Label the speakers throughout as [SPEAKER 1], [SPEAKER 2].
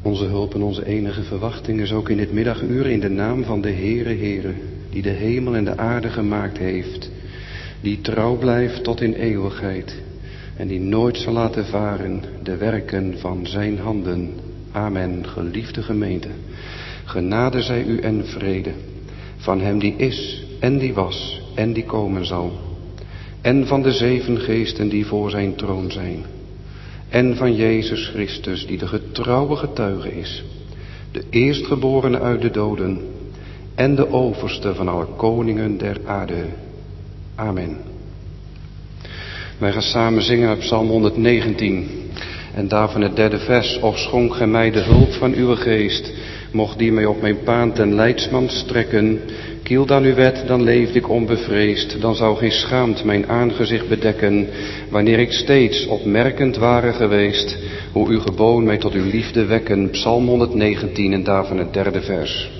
[SPEAKER 1] Onze hulp en onze enige verwachting is ook in dit middaguur in de naam van de Heere, die de hemel en de aarde gemaakt heeft, die trouw blijft tot in eeuwigheid en die nooit zal laten varen de werken van zijn handen. Amen. Geliefde gemeente, genade zij u en vrede van hem die is en die was en die komen zal, en van de 7 geesten die voor zijn troon zijn, en van Jezus Christus die de getrouwe getuige is, de eerstgeborene uit de doden en de overste van alle koningen der aarde. Amen. Wij gaan samen zingen uit Psalm 119 en daarvan het 3e vers. Och schonk gij mij de hulp van uw geest, mocht die mij op mijn paan ten leidsman strekken. Kiel dan uw wet, dan leefde ik onbevreesd, dan zou geen schaamt mijn aangezicht bedekken, wanneer ik steeds opmerkend ware geweest, hoe uw geboon mij tot uw liefde wekken. Psalm 119 en daarvan het 3e vers.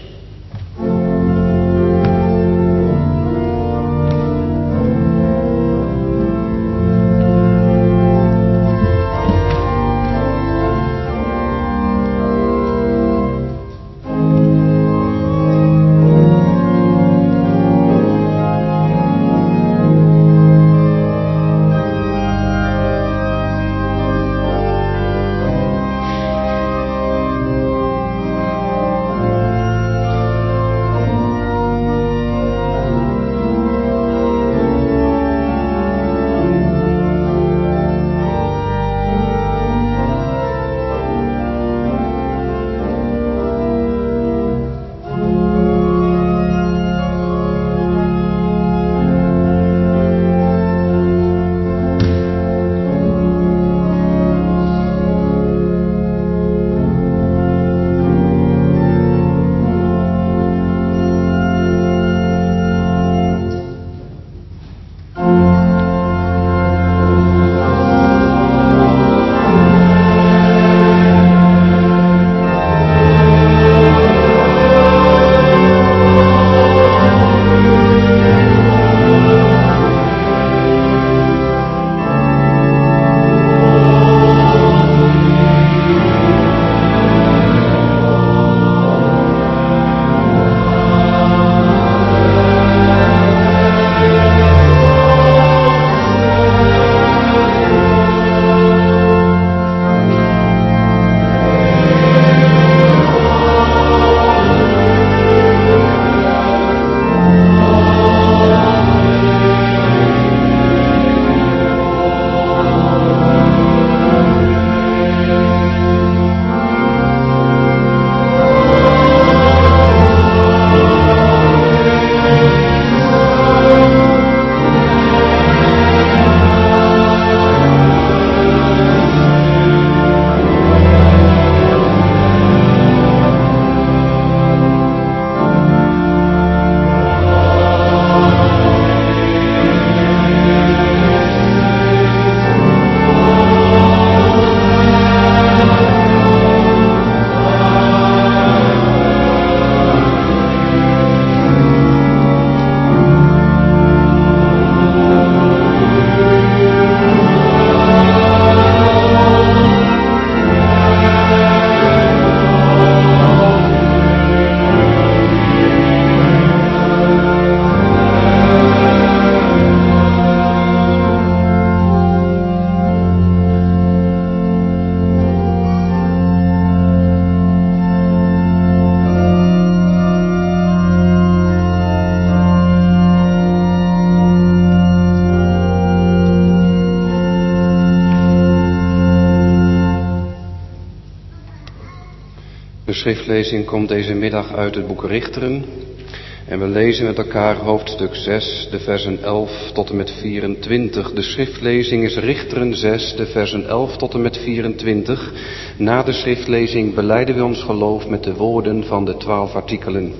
[SPEAKER 1] De schriftlezing komt deze middag uit het boek Richteren. En we lezen met elkaar hoofdstuk 6, de versen 11 tot en met 24. De schriftlezing is Richteren 6, de versen 11 tot en met 24. Na de schriftlezing belijden we ons geloof met de woorden van de 12 artikelen.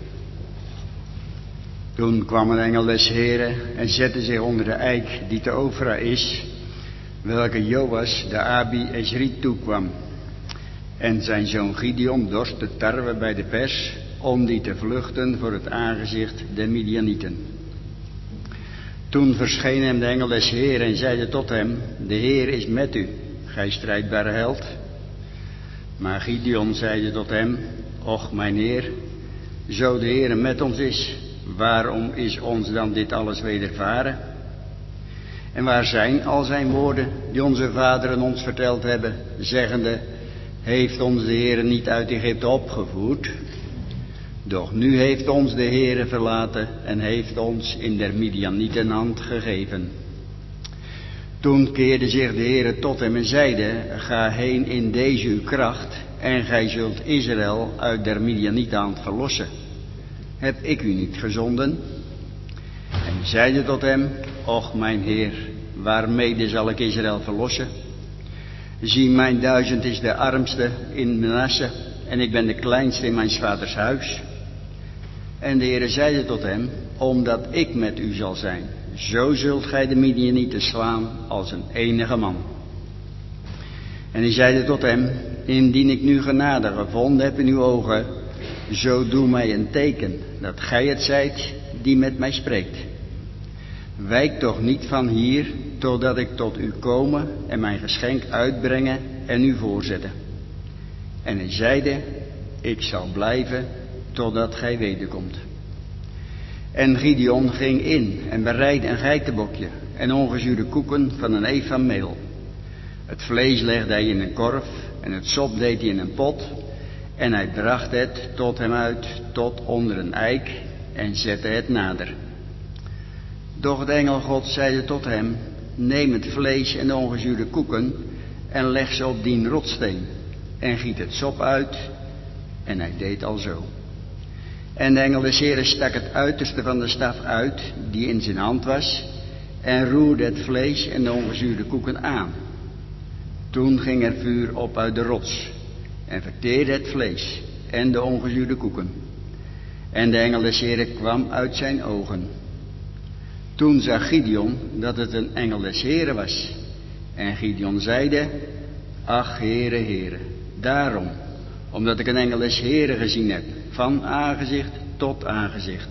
[SPEAKER 2] Toen kwam een engel des Heren en zette zich onder de eik die te Ofra is, welke Joas de Abi-Ezriet toekwam. En zijn zoon Gideon dorst de tarwe bij de pers, om die te vluchten voor het aangezicht der Midianieten. Toen verscheen hem de engel des Heren en zeide tot hem: De Heer is met u, gij strijdbare held. Maar Gideon zeide tot hem, och mijn Heer, zo de Heere met ons is, waarom is ons dan dit alles wedervaren? En waar zijn al zijn woorden die onze vaderen ons verteld hebben, zeggende, heeft ons de Heere niet uit Egypte opgevoerd? Doch nu heeft ons de Heere verlaten en heeft ons in der Midianieten hand gegeven. Toen keerde zich de Heere tot hem en zeide, ga heen in deze uw kracht en gij zult Israël uit der Midianieten hand verlossen. Heb ik u niet gezonden? En zeide tot hem, och mijn Heer, waarmede zal ik Israël verlossen? Zie, mijn 1000 is de armste in Manasse en ik ben de kleinste in mijn vaders huis. En de Heere zeide tot hem, omdat ik met u zal zijn, zo zult gij de Midianieten slaan als een enige man. En hij zeide tot hem, indien ik nu genade gevonden heb in uw ogen, zo doe mij een teken, dat gij het zijt die met mij spreekt. Wijk toch niet van hier, totdat ik tot u komen en mijn geschenk uitbrengen en u voorzetten. En hij zeide, ik zal blijven, totdat gij wederkomt. En Gideon ging in en bereidde een geitenbokje en ongezuurde koeken van een eef van meel. Het vlees legde hij in een korf en het sop deed hij in een pot. En hij bracht het tot hem uit, tot onder een eik en zette het nader. Doch de engel God zeide tot hem, neem het vlees en de ongezuurde koeken en leg ze op dien rotssteen en giet het sop uit. En hij deed alzo. En de engel des Heeren stak het uiterste van de staf uit, die in zijn hand was, en roerde het vlees en de ongezuurde koeken aan. Toen ging er vuur op uit de rots, en verteerde het vlees en de ongezuurde koeken. En de engel des Heeren kwam uit zijn ogen. Toen zag Gideon dat het een engel des Heeren was. En Gideon zeide, ach Heere, Heere, daarom, omdat ik een engel des Heeren gezien heb, van aangezicht tot aangezicht.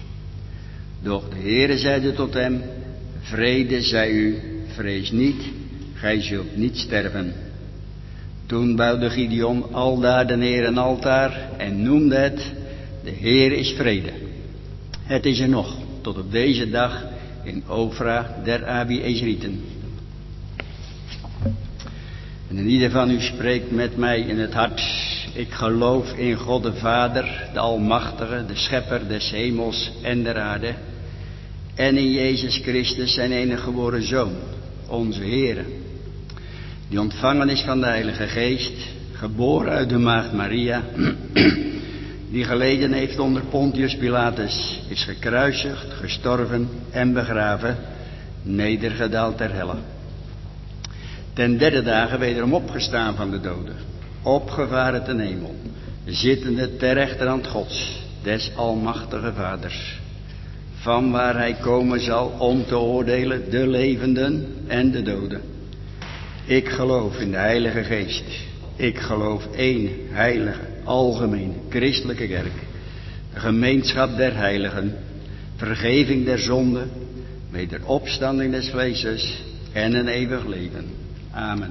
[SPEAKER 2] Doch de Heere zeide tot hem, vrede zij u, vrees niet, gij zult niet sterven. Toen bouwde Gideon aldaar de Heer een altaar en noemde het, de Heer is vrede. Het is er nog, tot op deze dag in Ofra der Abi-Ezrieten. En ieder van u spreekt met mij in het hart, ik geloof in God de Vader, de Almachtige, de Schepper des hemels en der aarde, en in Jezus Christus zijn enige geboren Zoon, onze Heere, die ontvangen is van de Heilige Geest, geboren uit de maagd Maria, die geleden heeft onder Pontius Pilatus, is gekruisigd, gestorven en begraven, nedergedaald ter helle. Ten derde dagen wederom opgestaan van de doden, opgevaren ten hemel, zittende ter rechterhand Gods, des Almachtige Vaders, van waar hij komen zal om te oordelen de levenden en de doden. Ik geloof in de Heilige Geest. Ik geloof één heilige, algemene, christelijke kerk. De gemeenschap der heiligen. Vergeving der zonden. Wederopstanding des vleeses. En een eeuwig leven. Amen.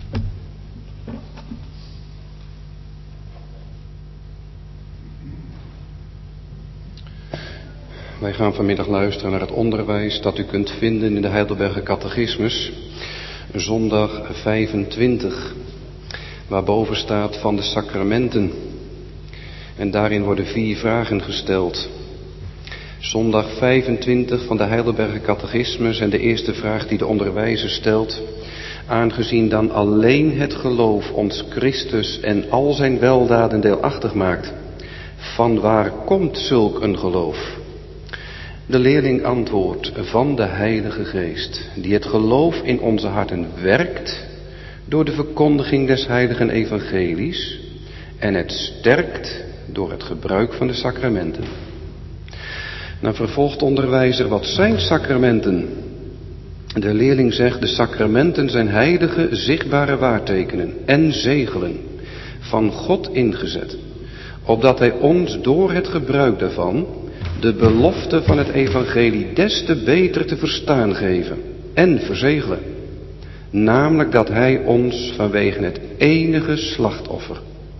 [SPEAKER 1] Wij gaan vanmiddag luisteren naar het onderwijs dat u kunt vinden in de Heidelberger Catechismus. Zondag 25, waarboven staat van de sacramenten. En daarin worden 4 vragen gesteld. Zondag 25 van de Heidelberger Catechismus en de eerste vraag die de onderwijzer stelt. Aangezien dan alleen het geloof ons Christus en al zijn weldaden deelachtig maakt, van waar komt zulk een geloof? De leerling antwoordt, van de Heilige Geest, die het geloof in onze harten werkt door de verkondiging des heiligen evangelies en het sterkt door het gebruik van de sacramenten. Dan vervolgt onderwijzer, wat zijn sacramenten? De leerling zegt, de sacramenten zijn heilige, zichtbare waartekenen en zegelen van God ingezet, opdat hij ons door het gebruik daarvan de belofte van het evangelie des te beter te verstaan geven en verzegelen. Namelijk dat hij ons vanwege het enige slachtoffer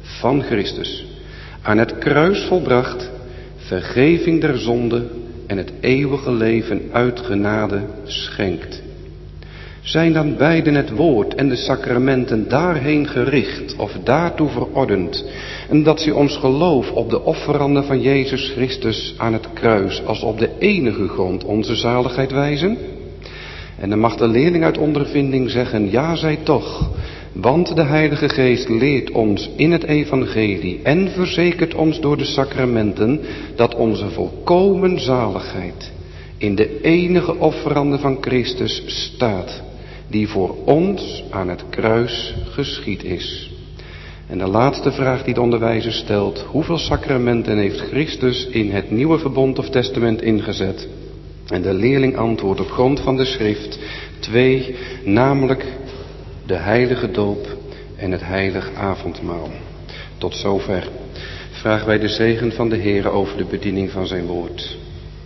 [SPEAKER 1] van Christus, aan het kruis volbracht, vergeving der zonde en het eeuwige leven uit genade schenkt. Zijn dan beiden het woord en de sacramenten daarheen gericht of daartoe verordend, en dat ze ons geloof op de offeranden van Jezus Christus aan het kruis als op de enige grond onze zaligheid wijzen? En dan mag de leerling uit ondervinding zeggen, ja, zij toch, want de Heilige Geest leert ons in het evangelie en verzekert ons door de sacramenten dat onze volkomen zaligheid in de enige offerande van Christus staat, die voor ons aan het kruis geschied is. En de laatste vraag die de onderwijzer stelt, hoeveel sacramenten heeft Christus in het nieuwe verbond of testament ingezet? En de leerling antwoordt op grond van de schrift 2, namelijk de heilige doop en het heilig avondmaal. Tot zover vragen wij de zegen van de Heere over de bediening van zijn woord.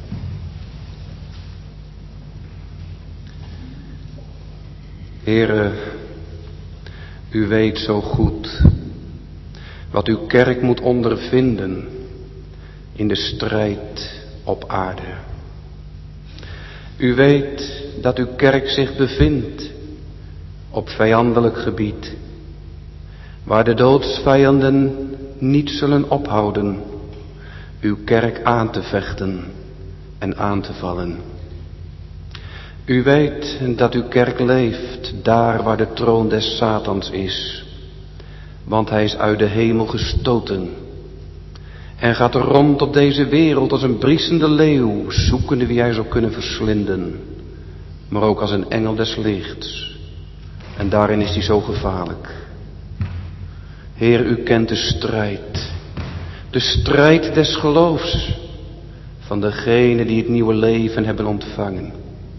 [SPEAKER 1] Heere, u weet zo goed wat uw kerk moet ondervinden in de strijd op aarde. U weet dat uw kerk zich bevindt op vijandelijk gebied, waar de doodsvijanden niet zullen ophouden uw kerk aan te vechten en aan te vallen. U weet dat uw kerk leeft daar waar de troon des Satans is, want hij is uit de hemel gestoten en gaat rond op deze wereld als een briesende leeuw, zoekende wie hij zou kunnen verslinden, maar ook als een engel des lichts. En daarin is hij zo gevaarlijk. Heer, u kent de strijd des geloofs van degenen die het nieuwe leven hebben ontvangen.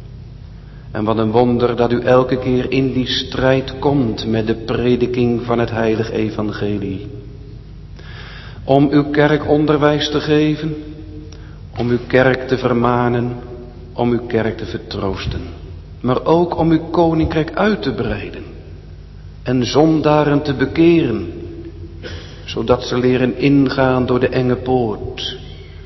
[SPEAKER 1] En wat een wonder dat u elke keer in die strijd komt met de prediking van het heilig evangelie. Om uw kerk onderwijs te geven, om uw kerk te vermanen, om uw kerk te vertroosten. Maar ook om uw koninkrijk uit te breiden en zondaren te bekeren, zodat ze leren ingaan door de enge poort,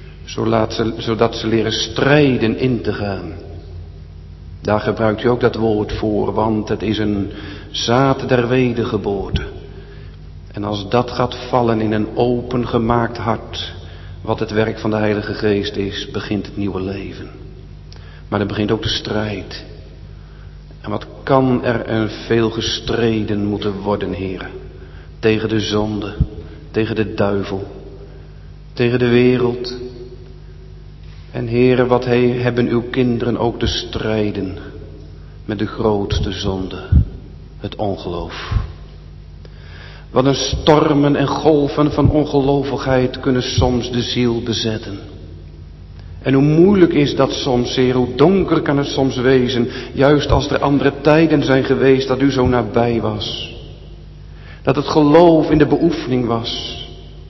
[SPEAKER 1] zodat ze leren strijden in te gaan. Daar gebruikt u ook dat woord voor, want het is een zaad der wedergeboorte. En als dat gaat vallen in een opengemaakt hart, wat het werk van de Heilige Geest is, begint het nieuwe leven. Maar dan begint ook de strijd. En wat kan er veel gestreden moeten worden, heren? Tegen de zonde, tegen de duivel, tegen de wereld. En heren, wat hebben uw kinderen ook te strijden met de grootste zonde, het ongeloof. Wat een stormen en golven van ongelovigheid kunnen soms de ziel bezetten. En hoe moeilijk is dat soms, Heer, hoe donker kan het soms wezen, juist als er andere tijden zijn geweest dat u zo nabij was. Dat het geloof in de beoefening was.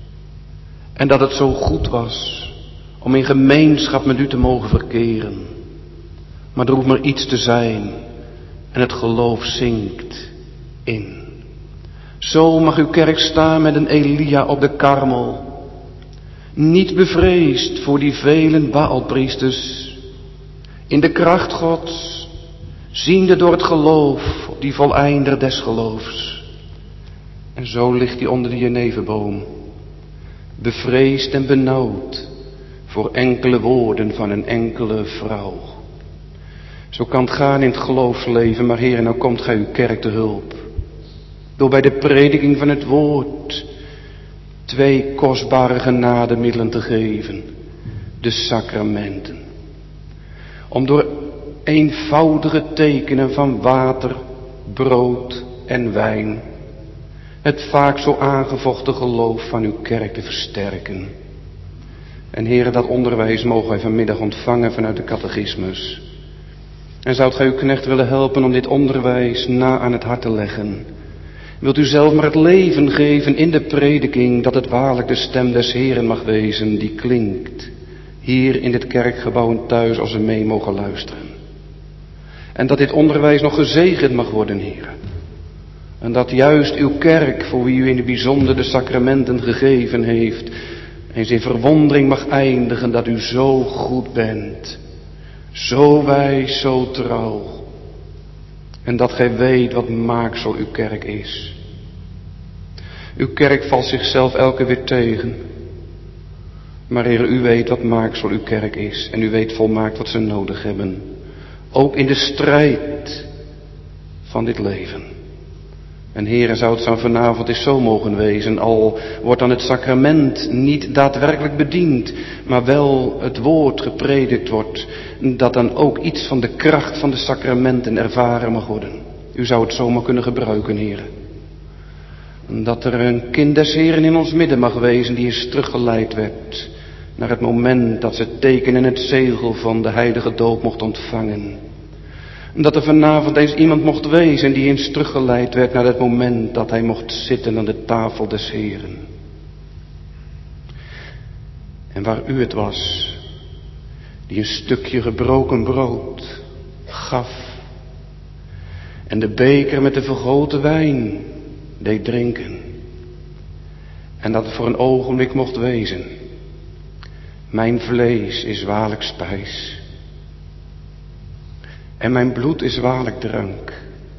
[SPEAKER 1] En dat het zo goed was om in gemeenschap met u te mogen verkeren. Maar er hoeft maar iets te zijn en het geloof zinkt in. Zo mag uw kerk staan met een Elia op de Karmel. Niet bevreesd voor die velen Baalpriesters. In de kracht Gods, ziende door het geloof op die voleinder des geloofs. En zo ligt hij onder de jeneverboom, bevreesd en benauwd voor enkele woorden van een enkele vrouw. Zo kan het gaan in het geloofsleven, maar Heer, nou komt gij uw kerk te hulp. Door bij de prediking van het woord 2 kostbare genademiddelen te geven. De sacramenten. Om door eenvoudige tekenen van water, brood en wijn het vaak zo aangevochten geloof van uw kerk te versterken. En Heere, dat onderwijs mogen wij vanmiddag ontvangen vanuit de catechismus. En zoudt gij uw knecht willen helpen om dit onderwijs na aan het hart te leggen. Wilt u zelf maar het leven geven in de prediking, dat het waarlijk de stem des Heeren mag wezen die klinkt. Hier in dit kerkgebouw en thuis als we mee mogen luisteren. En dat dit onderwijs nog gezegend mag worden, Heere. En dat juist uw kerk, voor wie u in het bijzonder de sacramenten gegeven heeft, eens in verwondering mag eindigen dat u zo goed bent. Zo wijs, zo trouw. En dat gij weet wat maaksel uw kerk is. Uw kerk valt zichzelf elke weer tegen. Maar Heer, u weet wat maaksel uw kerk is. En u weet volmaakt wat ze nodig hebben. Ook in de strijd van dit leven. En Heere, zou het vanavond eens zo mogen wezen, al wordt dan het sacrament niet daadwerkelijk bediend, maar wel het woord gepredikt wordt, dat dan ook iets van de kracht van de sacramenten ervaren mag worden. U zou het zomaar kunnen gebruiken, Heere. Dat er een kind des Heren in ons midden mag wezen die is teruggeleid werd naar het moment dat ze het teken en het zegel van de heilige doop mocht ontvangen. Dat er vanavond eens iemand mocht wezen die eens teruggeleid werd naar het moment dat hij mocht zitten aan de tafel des Heren. En waar u het was, die een stukje gebroken brood gaf en de beker met de vergoten wijn deed drinken. En dat het voor een ogenblik mocht wezen: mijn vlees is waarlijk spijs. En mijn bloed is waarlijk drank.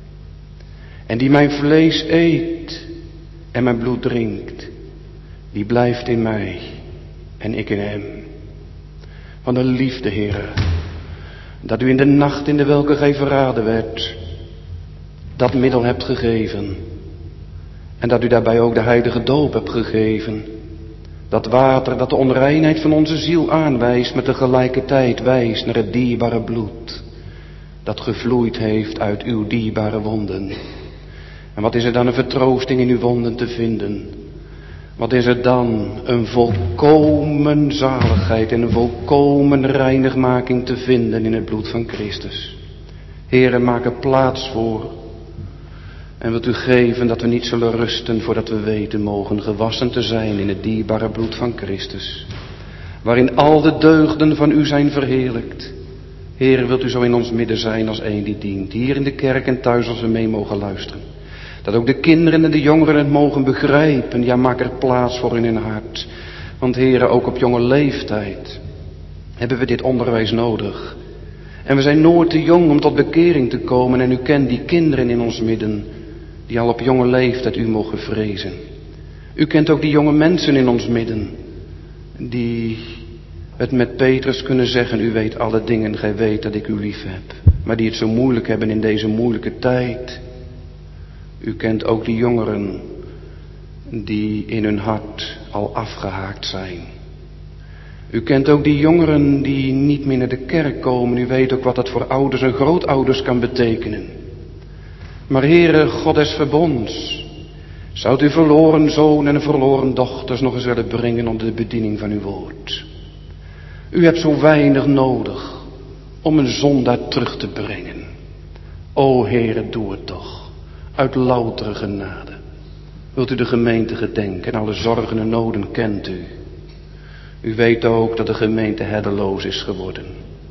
[SPEAKER 1] En die mijn vlees eet en mijn bloed drinkt, die blijft in mij en ik in hem. Wat een liefde, Heere, dat u in de nacht in de welke gij verraden werd, dat middel hebt gegeven. En dat u daarbij ook de heilige doop hebt gegeven. Dat water dat de onreinheid van onze ziel aanwijst, maar tegelijkertijd wijst naar het dierbare bloed dat gevloeid heeft uit uw dierbare wonden. En wat is er dan een vertroosting in uw wonden te vinden? Wat is er dan een volkomen zaligheid en een volkomen reinigmaking te vinden in het bloed van Christus. Heere, maak er plaats voor. En wilt u geven dat we niet zullen rusten voordat we weten mogen gewassen te zijn in het dierbare bloed van Christus. Waarin al de deugden van u zijn verheerlijkt. Heere, wilt u zo in ons midden zijn als een die dient. Hier in de kerk en thuis als we mee mogen luisteren. Dat ook de kinderen en de jongeren het mogen begrijpen. Ja, maak er plaats voor in hun hart. Want Heere, ook op jonge leeftijd hebben we dit onderwijs nodig. En we zijn nooit te jong om tot bekering te komen. En u kent die kinderen in ons midden die al op jonge leeftijd u mogen vrezen. U kent ook die jonge mensen in ons midden die het met Petrus kunnen zeggen: u weet alle dingen, gij weet dat ik u lief heb. Maar die het zo moeilijk hebben in deze moeilijke tijd. U kent ook die jongeren die in hun hart al afgehaakt zijn. U kent ook die jongeren die niet meer naar de kerk komen. U weet ook wat dat voor ouders en grootouders kan betekenen. Maar Heere, God des verbonds, zou u verloren zoon en verloren dochters nog eens willen brengen onder de bediening van uw woord. U hebt zo weinig nodig om een zondaar terug te brengen. O Heere, doe het toch, uit loutere genade. Wilt u de gemeente gedenken en alle zorgen en noden kent u. U weet ook dat de gemeente herdeloos is geworden.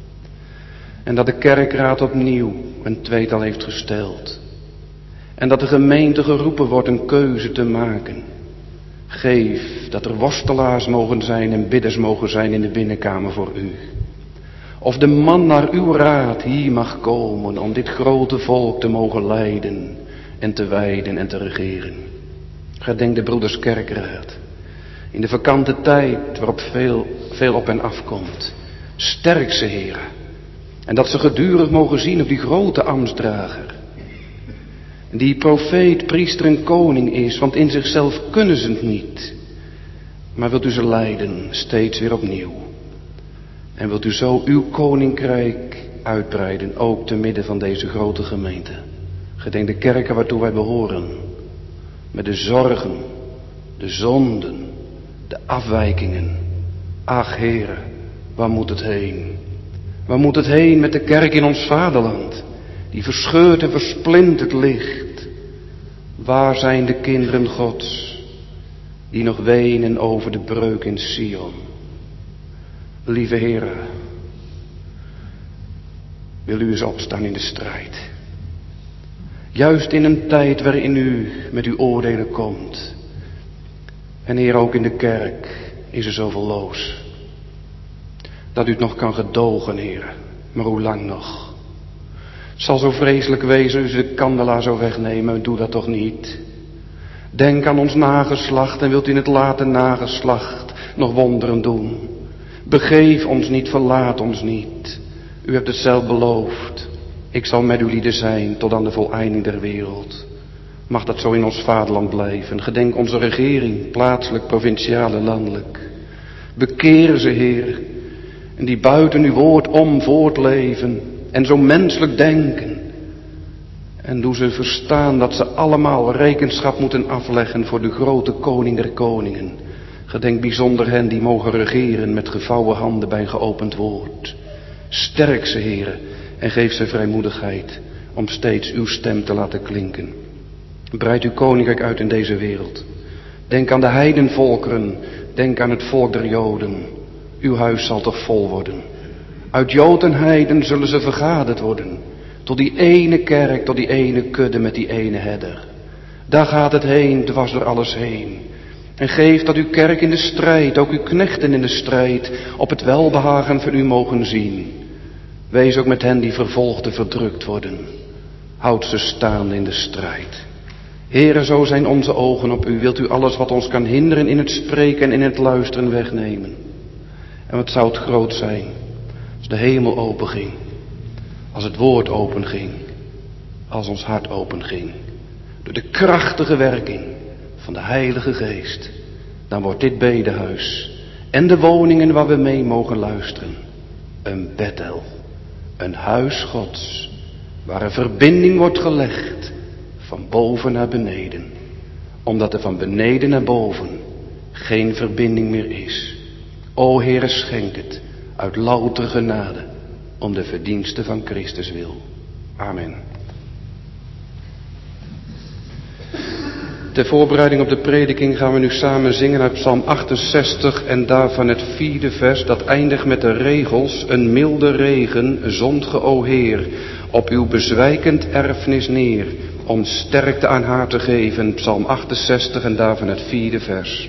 [SPEAKER 1] En dat de kerkraad opnieuw een tweetal heeft gesteld. En dat de gemeente geroepen wordt een keuze te maken. Geef dat er worstelaars mogen zijn en bidders mogen zijn in de binnenkamer voor u. Of de man naar uw raad hier mag komen om dit grote volk te mogen leiden en te wijden en te regeren. Gedenk de broeders kerkraad. In de vakante tijd waarop veel op hen afkomt. Sterk ze, Heere. En dat ze gedurig mogen zien op die grote ambtsdrager. Die profeet, priester en koning is, want in zichzelf kunnen ze het niet. Maar wilt u ze leiden, steeds weer opnieuw. En wilt u zo uw koninkrijk uitbreiden, ook te midden van deze grote gemeente. Gedenk de kerken waartoe wij behoren. Met de zorgen, de zonden, de afwijkingen. Ach Heere, waar moet het heen? Waar moet het heen met de kerk in ons vaderland? Die verscheurd en versplinterd ligt. Waar zijn de kinderen Gods, die nog wenen over de breuk in Sion? Lieve Heere, wil u eens opstaan in de strijd. Juist in een tijd waarin u met uw oordelen komt. En Heer, ook in de kerk is er zoveel loos. Dat u het nog kan gedogen, Heer. Maar hoe lang nog? Het zal zo vreselijk wezen, u de kandelaar zo wegnemen, doe dat toch niet. Denk aan ons nageslacht en wilt u in het late nageslacht nog wonderen doen. Begeef ons niet, verlaat ons niet. U hebt het zelf beloofd. Ik zal met uw lieden zijn tot aan de voleinding der wereld. Mag dat zo in ons vaderland blijven. Gedenk onze regering, plaatselijk, provinciaal en landelijk. Bekeer ze, Heer, en die buiten uw woord om voortleven en zo menselijk denken. En doe ze verstaan dat ze allemaal rekenschap moeten afleggen voor de grote koning der koningen. Gedenk bijzonder hen die mogen regeren met gevouwen handen bij een geopend woord. Sterk ze, Heere, en geef ze vrijmoedigheid om steeds uw stem te laten klinken. Breid uw koninkrijk uit in deze wereld. Denk aan de heidenvolkeren, denk aan het volk der Joden. Uw huis zal toch vol worden. Uit Jood en heiden zullen ze vergaderd worden. Tot die ene kerk, tot die ene kudde met die ene herder. Daar gaat het heen, dwars door alles heen. En geef dat uw kerk in de strijd, ook uw knechten in de strijd, op het welbehagen van u mogen zien. Wees ook met hen die vervolgden, verdrukt worden. Houd ze staande in de strijd. Heere, zo zijn onze ogen op u. Wilt u alles wat ons kan hinderen in het spreken en in het luisteren wegnemen? En wat zou het groot zijn als de hemel openging, als het woord openging, als ons hart openging. Door de krachtige werking van de Heilige Geest. Dan wordt dit bedehuis en de woningen waar we mee mogen luisteren een Bethel, een huis Gods, waar een verbinding wordt gelegd van boven naar beneden. Omdat er van beneden naar boven geen verbinding meer is. O Heere, schenk het uit louter genade om de verdienste van Christus wil. Amen. Ter voorbereiding op de prediking gaan we nu samen zingen uit Psalm 68 en daarvan het 4e vers. Dat eindigt met de regels: een milde regen zond ge, o Heer, op uw bezwijkend erfenis neer, om sterkte aan haar te geven. Psalm 68 en daarvan het 4e vers.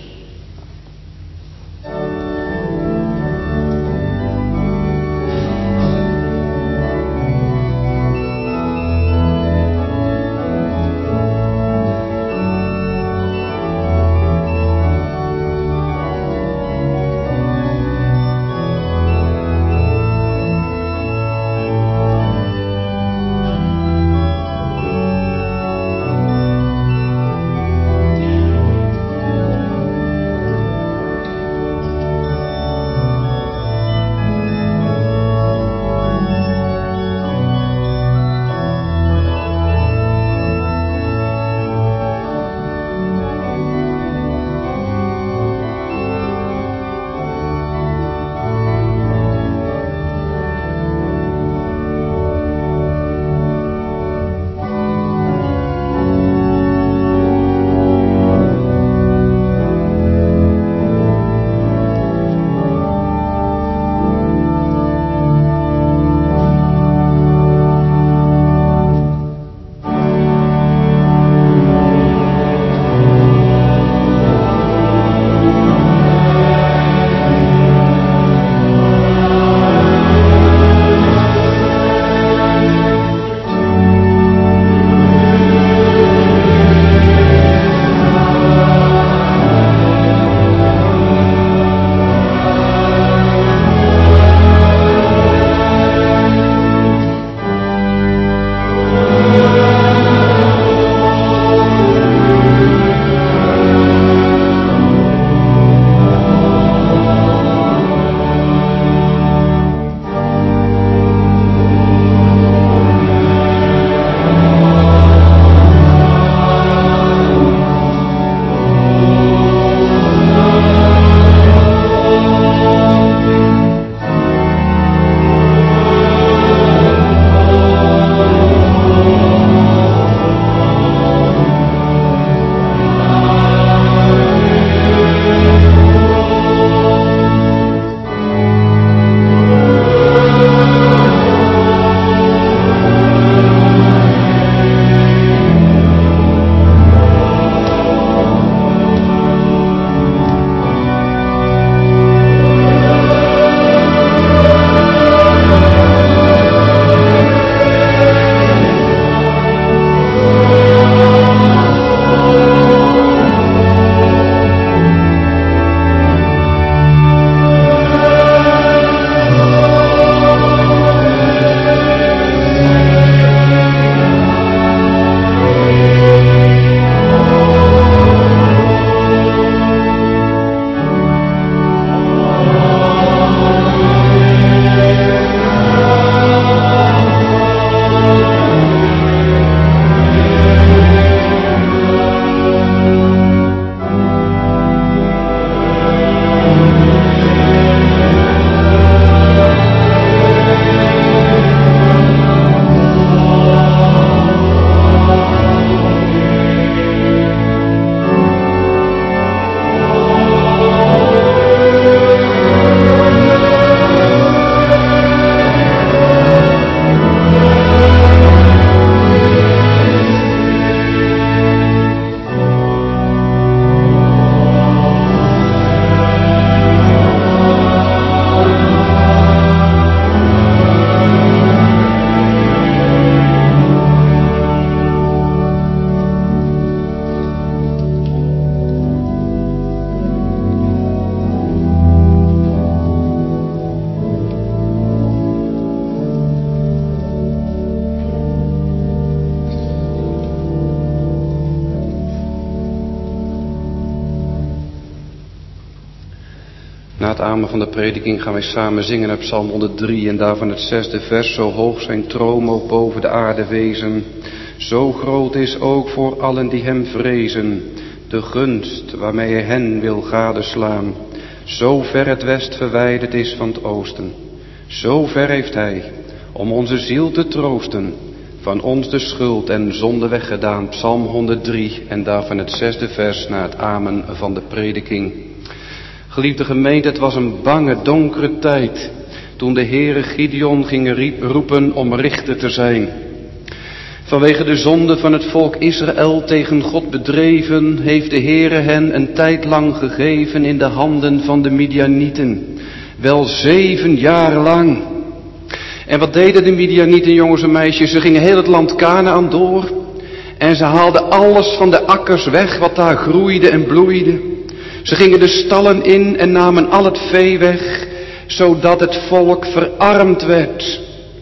[SPEAKER 1] het amen van de prediking gaan wij samen zingen uit Psalm 103 en daarvan het 6e vers. Zo hoog zijn troon ook boven de aarde wezen, zo groot is ook voor allen die hem vrezen de gunst waarmee hij hen wil gadeslaan. Zo ver het west verwijderd is van het oosten, zo ver heeft hij om onze ziel te troosten van ons de schuld en zonde weggedaan. Psalm 103 en daarvan het 6e vers na het amen van de prediking. Geliefde gemeente, het was een bange, donkere tijd toen de Heere Gideon ging roepen om richter te zijn. Vanwege de zonde van het volk Israël tegen God bedreven, heeft de Heere hen een tijd lang gegeven in de handen van de Midianieten. Wel 7 jaar lang. En wat deden de Midianieten, jongens en meisjes? Ze gingen heel het land Kanaan door en ze haalden alles van de akkers weg wat daar groeide en bloeide. Ze gingen de stallen in en namen al het vee weg, zodat het volk verarmd werd.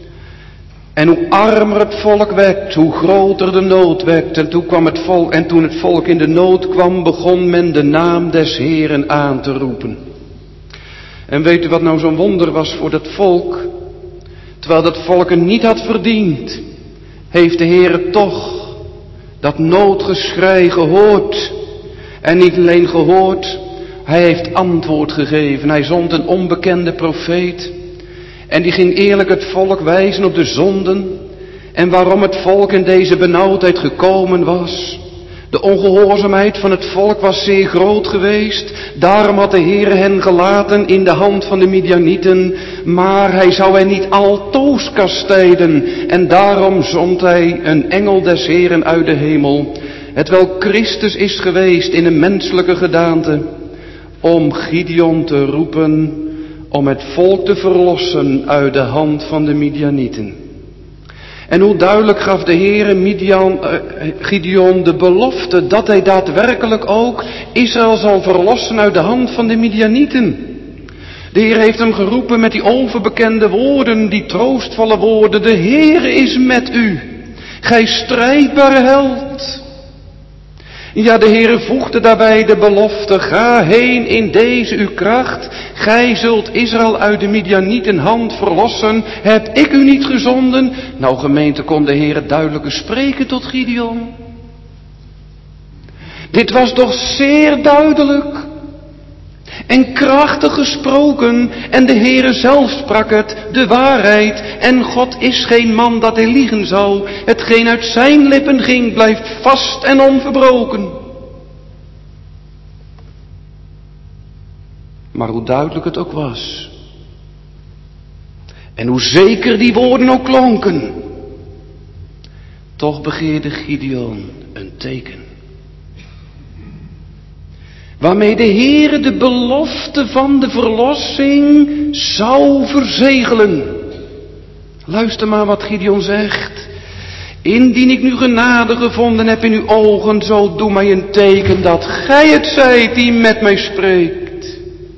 [SPEAKER 1] En hoe armer het volk werd, hoe groter de nood werd. En toen het volk in de nood kwam, begon men de naam des Heeren aan te roepen. En weet u wat nou zo'n wonder was voor dat volk? Terwijl dat volk het niet had verdiend, heeft de Heere toch dat noodgeschrei gehoord. En niet alleen gehoord, hij heeft antwoord gegeven. Hij zond een onbekende profeet. En die ging eerlijk het volk wijzen op de zonden. En waarom het volk in deze benauwdheid gekomen was. De ongehoorzaamheid van het volk was zeer groot geweest. Daarom had de Heere hen gelaten in de hand van de Midianieten. Maar hij zou hen niet altoos kastijden. En daarom zond hij een engel des Heeren uit de hemel. Hetwelk Christus is geweest in een menselijke gedaante. Om Gideon te roepen, om het volk te verlossen uit de hand van de Midianieten. En hoe duidelijk gaf de Heere Gideon de belofte dat hij daadwerkelijk ook Israël zal verlossen uit de hand van de Midianieten. De Heer heeft hem geroepen met die overbekende woorden, die troostvolle woorden. De Heere is met u, gij strijdbare held. Ja, de Heere voegde daarbij de belofte, ga heen in deze uw kracht. Gij zult Israël uit de Midianieten hand verlossen. Heb ik u niet gezonden? Nou gemeente, kon de Heere duidelijker spreken tot Gideon. Dit was toch zeer duidelijk en krachtig gesproken. En de Heere zelf sprak het, de waarheid. En God is geen man dat hij liegen zou. Hetgeen uit zijn lippen ging, blijft vast en onverbroken. Maar hoe duidelijk het ook was. En hoe zeker die woorden ook klonken. Toch begeerde Gideon een teken. Waarmee de Heere de belofte van de verlossing zou verzegelen. Luister maar wat Gideon zegt. Indien ik nu genade gevonden heb in uw ogen, zo doe mij een teken dat gij het zijt die met mij spreekt.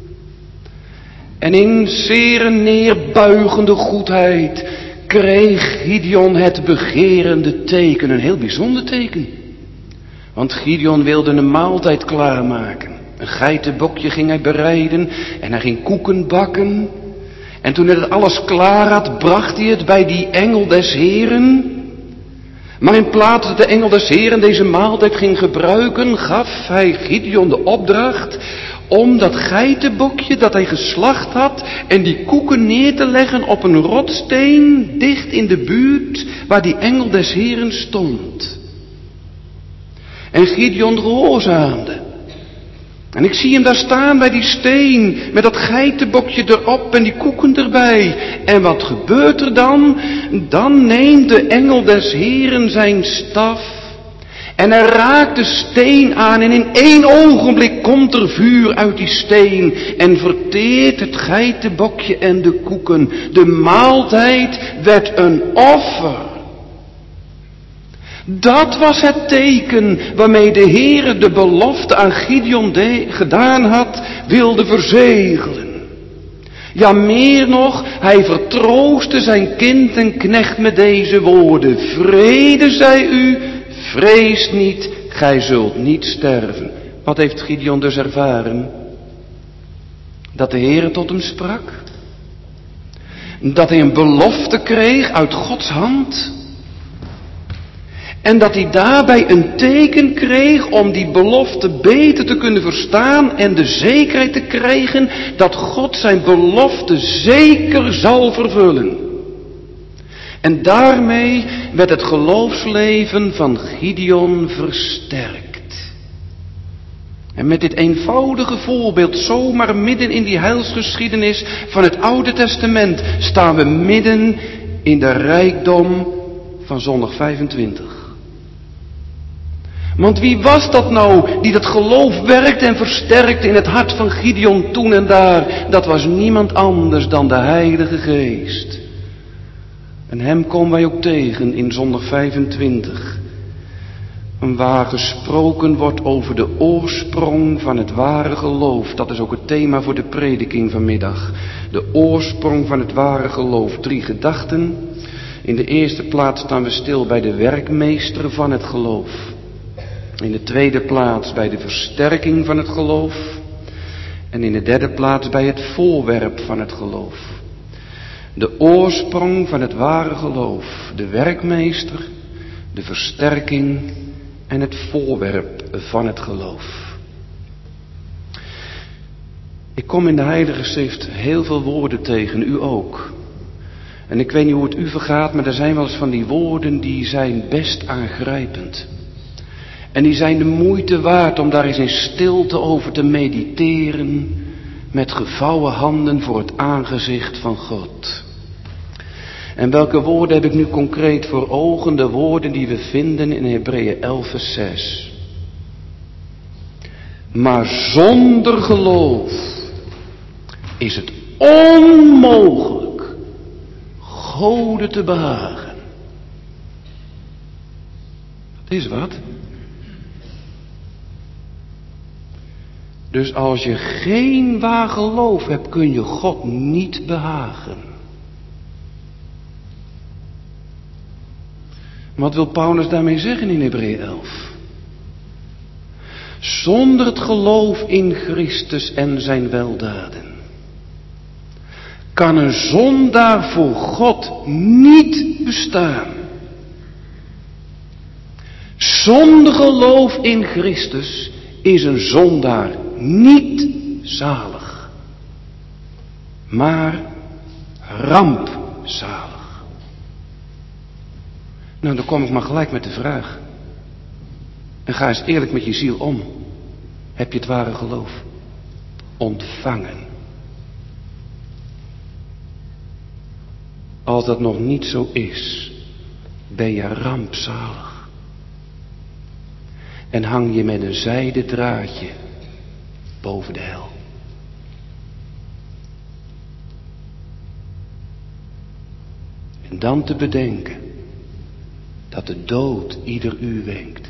[SPEAKER 1] En in zeer neerbuigende goedheid kreeg Gideon het begerende teken. Een heel bijzonder teken. Want Gideon wilde een maaltijd klaarmaken. Een geitenbokje ging hij bereiden en hij ging koeken bakken. En toen hij dat alles klaar had, bracht hij het bij die engel des Heeren. Maar in plaats dat de engel des Heeren deze maaltijd ging gebruiken, gaf hij Gideon de opdracht om dat geitenbokje dat hij geslacht had en die koeken neer te leggen op een rotsteen dicht in de buurt waar die engel des Heeren stond. En Gideon gehoorzaamde. En ik zie hem daar staan bij die steen, met dat geitenbokje erop en die koeken erbij. En wat gebeurt er dan? Dan neemt de engel des Heeren zijn staf en hij raakt de steen aan en in 1 ogenblik komt er vuur uit die steen en verteert het geitenbokje en de koeken. De maaltijd werd een offer. Dat was het teken waarmee de Heere de belofte aan Gideon gedaan had, wilde verzegelen. Ja, meer nog, hij vertroostte zijn kind en knecht met deze woorden. Vrede zij u, vrees niet, gij zult niet sterven. Wat heeft Gideon dus ervaren? Dat de Heere tot hem sprak. Dat hij een belofte kreeg uit Gods hand. En dat hij daarbij een teken kreeg om die belofte beter te kunnen verstaan en de zekerheid te krijgen dat God zijn belofte zeker zal vervullen. En daarmee werd het geloofsleven van Gideon versterkt. En met dit eenvoudige voorbeeld, zomaar midden in die heilsgeschiedenis van het Oude Testament, staan we midden in de rijkdom van zondag 25. Want wie was dat nou die dat geloof werkte en versterkte in het hart van Gideon toen en daar? Dat was niemand anders dan de Heilige Geest. En hem komen wij ook tegen in zondag 25. Waar gesproken wordt over de oorsprong van het ware geloof. Dat is ook het thema voor de prediking vanmiddag. De oorsprong van het ware geloof. 3 gedachten. In de eerste plaats staan we stil bij de werkmeester van het geloof. In de tweede plaats bij de versterking van het geloof. En in de derde plaats bij het voorwerp van het geloof. De oorsprong van het ware geloof. De werkmeester, de versterking en het voorwerp van het geloof. Ik kom in de Heilige Schrift heel veel woorden tegen, u ook. En ik weet niet hoe het u vergaat, maar er zijn wel eens van die woorden die zijn best aangrijpend. En die zijn de moeite waard om daar eens in stilte over te mediteren, met gevouwen handen voor het aangezicht van God. En welke woorden heb ik nu concreet voor ogen? De woorden die we vinden in Hebreeën 11 vers 6. Maar zonder geloof is het onmogelijk Gode te behagen. Dat is wat. Dus als je geen waar geloof hebt, kun je God niet behagen. Wat wil Paulus daarmee zeggen in Hebreeën 11? Zonder het geloof in Christus en zijn weldaden kan een zondaar voor God niet bestaan. Zonder geloof in Christus is een zondaar niet zalig, maar rampzalig. Nou, dan kom ik maar gelijk met de vraag. En ga eens eerlijk met je ziel om. Heb je het ware geloof ontvangen? Als dat nog niet zo is, ben je rampzalig. En hang je met een zijden draadje boven de hel. En dan te bedenken dat de dood ieder uur wenkt.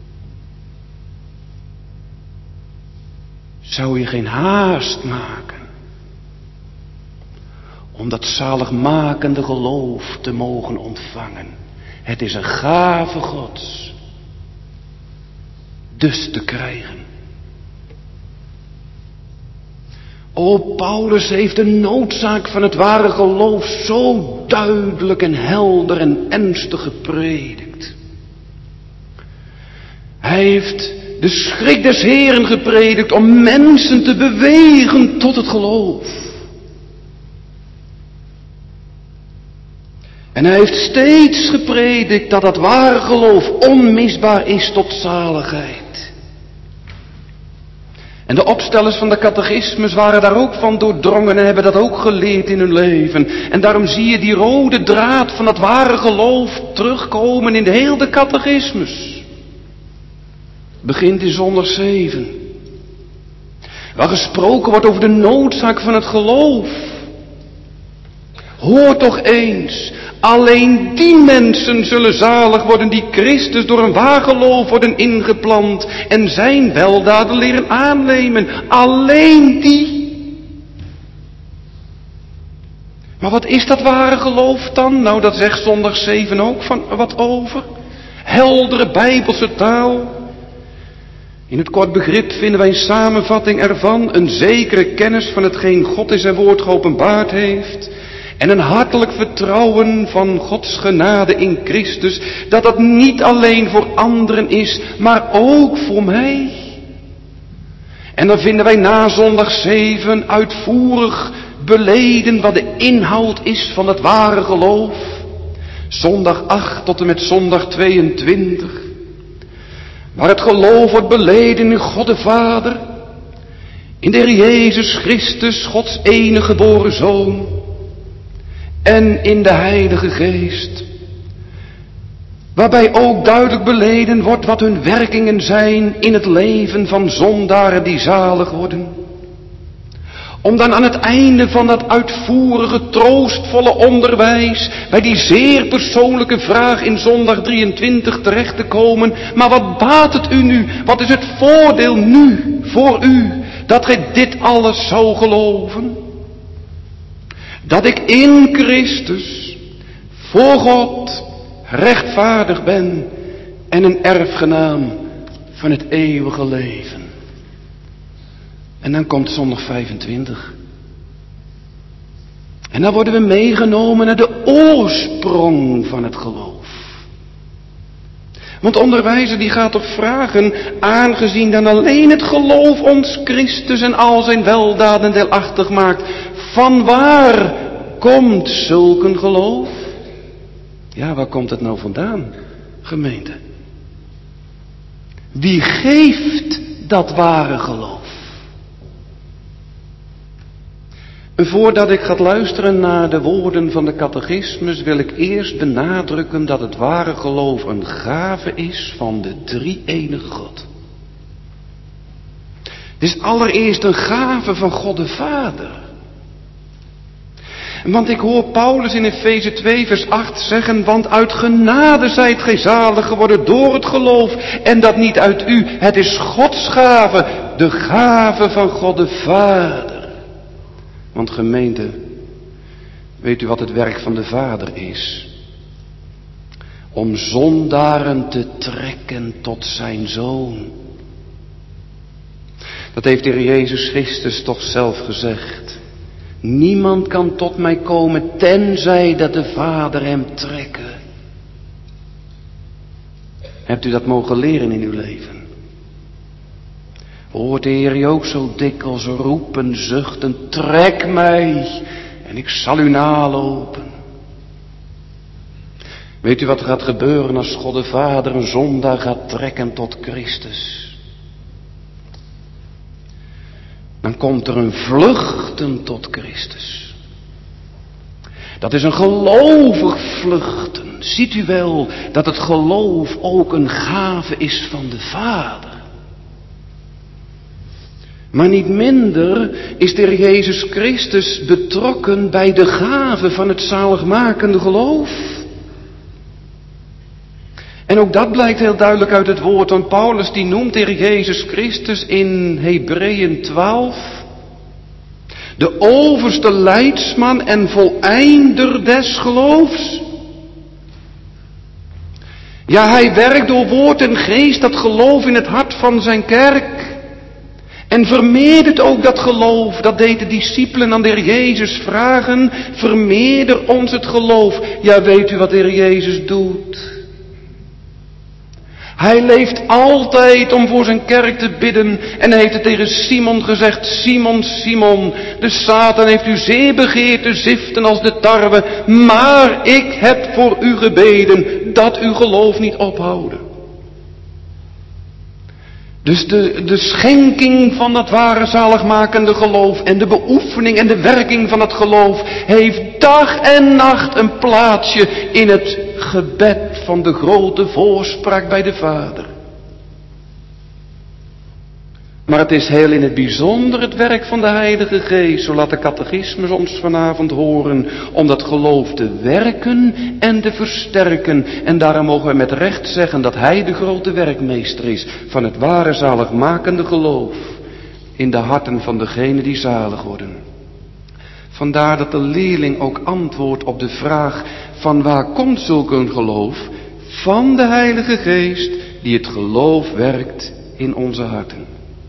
[SPEAKER 1] Zou je geen haast maken om dat zaligmakende geloof te mogen ontvangen? Het is een gave Gods. Dus te krijgen. O, Paulus heeft de noodzaak van het ware geloof zo duidelijk en helder en ernstig gepredikt. Hij heeft de schrik des Heeren gepredikt om mensen te bewegen tot het geloof. En hij heeft steeds gepredikt dat het ware geloof onmisbaar is tot zaligheid. En de opstellers van de catechismus waren daar ook van doordrongen en hebben dat ook geleerd in hun leven. En daarom zie je die rode draad van het ware geloof terugkomen in de hele catechismus. Begint in zondag 7. Waar gesproken wordt over de noodzaak van het geloof. Hoor toch eens, alleen die mensen zullen zalig worden die Christus door een waar geloof worden ingeplant en zijn weldaden leren aannemen. Alleen die. Maar wat is dat ware geloof dan? Nou, dat zegt zondag 7 ook van wat over. Heldere Bijbelse taal. In het kort begrip vinden wij een samenvatting ervan, een zekere kennis van hetgeen God in zijn woord geopenbaard heeft en een hartelijk vertrouwen van Gods genade in Christus, dat dat niet alleen voor anderen is, maar ook voor mij. En dan vinden wij na zondag 7 uitvoerig beleden wat de inhoud is van het ware geloof. Zondag 8 tot en met zondag 22. Waar het geloof wordt beleden in God de Vader, in de Heer Jezus Christus, Gods enige geboren Zoon, en in de Heilige Geest. Waarbij ook duidelijk beleden wordt wat hun werkingen zijn in het leven van zondaren die zalig worden. Om dan aan het einde van dat uitvoerige, troostvolle onderwijs bij die zeer persoonlijke vraag in zondag 23 terecht te komen. Maar wat baat het u nu? Wat is het voordeel nu voor u dat gij dit alles zou geloven? Dat ik in Christus voor God rechtvaardig ben en een erfgenaam van het eeuwige leven. En dan komt zondag 25. En dan worden we meegenomen naar de oorsprong van het geloof. Want onderwijzer die gaat toch vragen, aangezien dan alleen het geloof ons Christus en al zijn weldaden deelachtig maakt, van waar komt zulk een geloof? Ja, waar komt het nou vandaan, gemeente? Wie geeft dat ware geloof? Voordat ik ga luisteren naar de woorden van de catechismus, wil ik eerst benadrukken dat het ware geloof een gave is van de drie-enige God. Het is allereerst een gave van God de Vader. Want ik hoor Paulus in Efeze 2 vers 8 zeggen, want uit genade zijt gij zalig geworden door het geloof, en dat niet uit u, het is Gods gave, de gave van God de Vader. Want gemeente, weet u wat het werk van de Vader is? Om zondaren te trekken tot zijn Zoon. Dat heeft de Heer Jezus Christus toch zelf gezegd. Niemand kan tot mij komen tenzij dat de Vader hem trekke. Hebt u dat mogen leren in uw leven? Hoort de Heer u ook zo dikwijls roepen, zuchten, trek mij en ik zal u nalopen. Weet u wat er gaat gebeuren als God de Vader een zondaar gaat trekken tot Christus? Dan komt er een vluchten tot Christus. Dat is een gelovig vluchten. Ziet u wel dat het geloof ook een gave is van de Vader. Maar niet minder is de Heer Jezus Christus betrokken bij de gave van het zaligmakende geloof. En ook dat blijkt heel duidelijk uit het woord, want Paulus die noemt de Heer Jezus Christus in Hebreeën 12 de overste leidsman en voleinder des geloofs. Ja, hij werkt door woord en geest dat geloof in het hart van zijn kerk. En vermeerdert ook dat geloof, dat deed de discipelen aan de Heer Jezus vragen, vermeerder ons het geloof. Ja, weet u wat de Heer Jezus doet? Hij leeft altijd om voor zijn kerk te bidden en hij heeft het tegen Simon gezegd, Simon, Simon, de Satan heeft u zeer begeerd te ziften als de tarwe, maar ik heb voor u gebeden dat uw geloof niet ophouden. Dus de schenking van dat ware zaligmakende geloof en de beoefening en de werking van het geloof heeft dag en nacht een plaatsje in het gebed van de grote voorspraak bij de Vader. Maar het is heel in het bijzonder het werk van de Heilige Geest, zo laat de catechismus ons vanavond horen, om dat geloof te werken en te versterken. En daarom mogen we met recht zeggen dat Hij de grote werkmeester is van het ware zaligmakende geloof in de harten van degenen die zalig worden. Vandaar dat de leerling ook antwoordt op de vraag van waar komt zulk een geloof? Van de Heilige Geest die het geloof werkt in onze harten.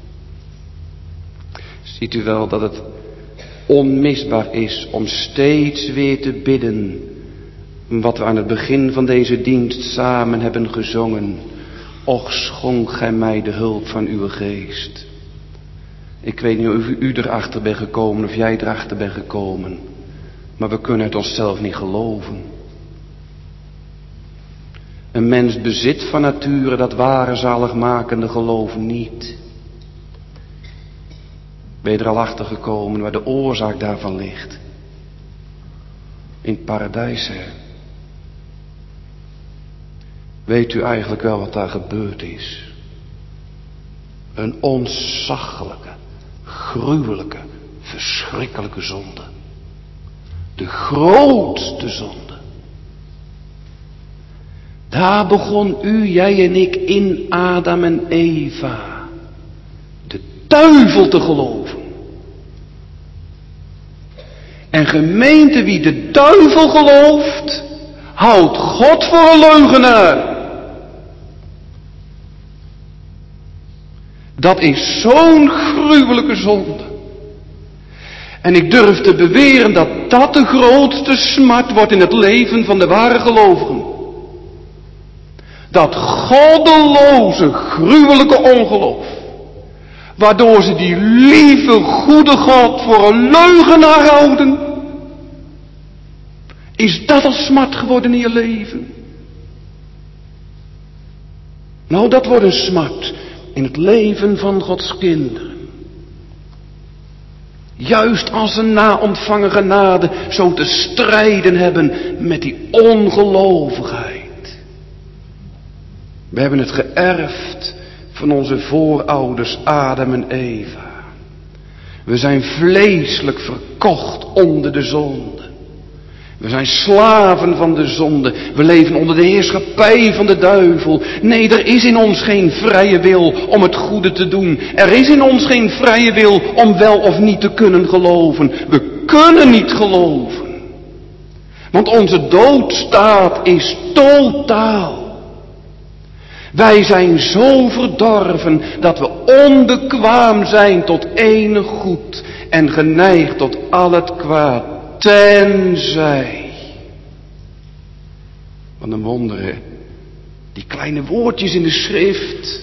[SPEAKER 1] Ziet u wel dat het onmisbaar is om steeds weer te bidden wat we aan het begin van deze dienst samen hebben gezongen. Och, schonk gij mij de hulp van uw geest. Ik weet niet of u erachter bent gekomen of jij erachter bent gekomen. Maar we kunnen het onszelf niet geloven. Een mens bezit van nature dat ware zaligmakende geloof niet. Ben je er al achter gekomen waar de oorzaak daarvan ligt? In het paradijs, hè? Weet u eigenlijk wel wat daar gebeurd is? Een ontzaglijke, gruwelijke, verschrikkelijke zonde. De grootste zonde. Daar begon u, jij en ik in Adam en Eva de duivel te geloven. En gemeente, wie de duivel gelooft, houdt God voor een leugenaar. Dat is zo'n gruwelijke zonde. En ik durf te beweren dat dat de grootste smart wordt in het leven van de ware gelovigen. Dat goddeloze, gruwelijke ongeloof. Waardoor ze die lieve, goede God voor een leugenaar houden. Is dat al smart geworden in je leven? Nou, dat wordt een smart in het leven van Gods kinderen. Juist als ze na ontvangen genade zo te strijden hebben met die ongelovigheid. We hebben het geërfd van onze voorouders Adam en Eva. We zijn vleeselijk verkocht onder de zonde. We zijn slaven van de zonde. We leven onder de heerschappij van de duivel. Nee, er is in ons geen vrije wil om het goede te doen. Er is in ons geen vrije wil om wel of niet te kunnen geloven. We kunnen niet geloven. Want onze doodstaat is totaal. Wij zijn zo verdorven dat we onbekwaam zijn tot enig goed en geneigd tot al het kwaad. Tenzij. Wat een wonder, hè? Die kleine woordjes in de schrift.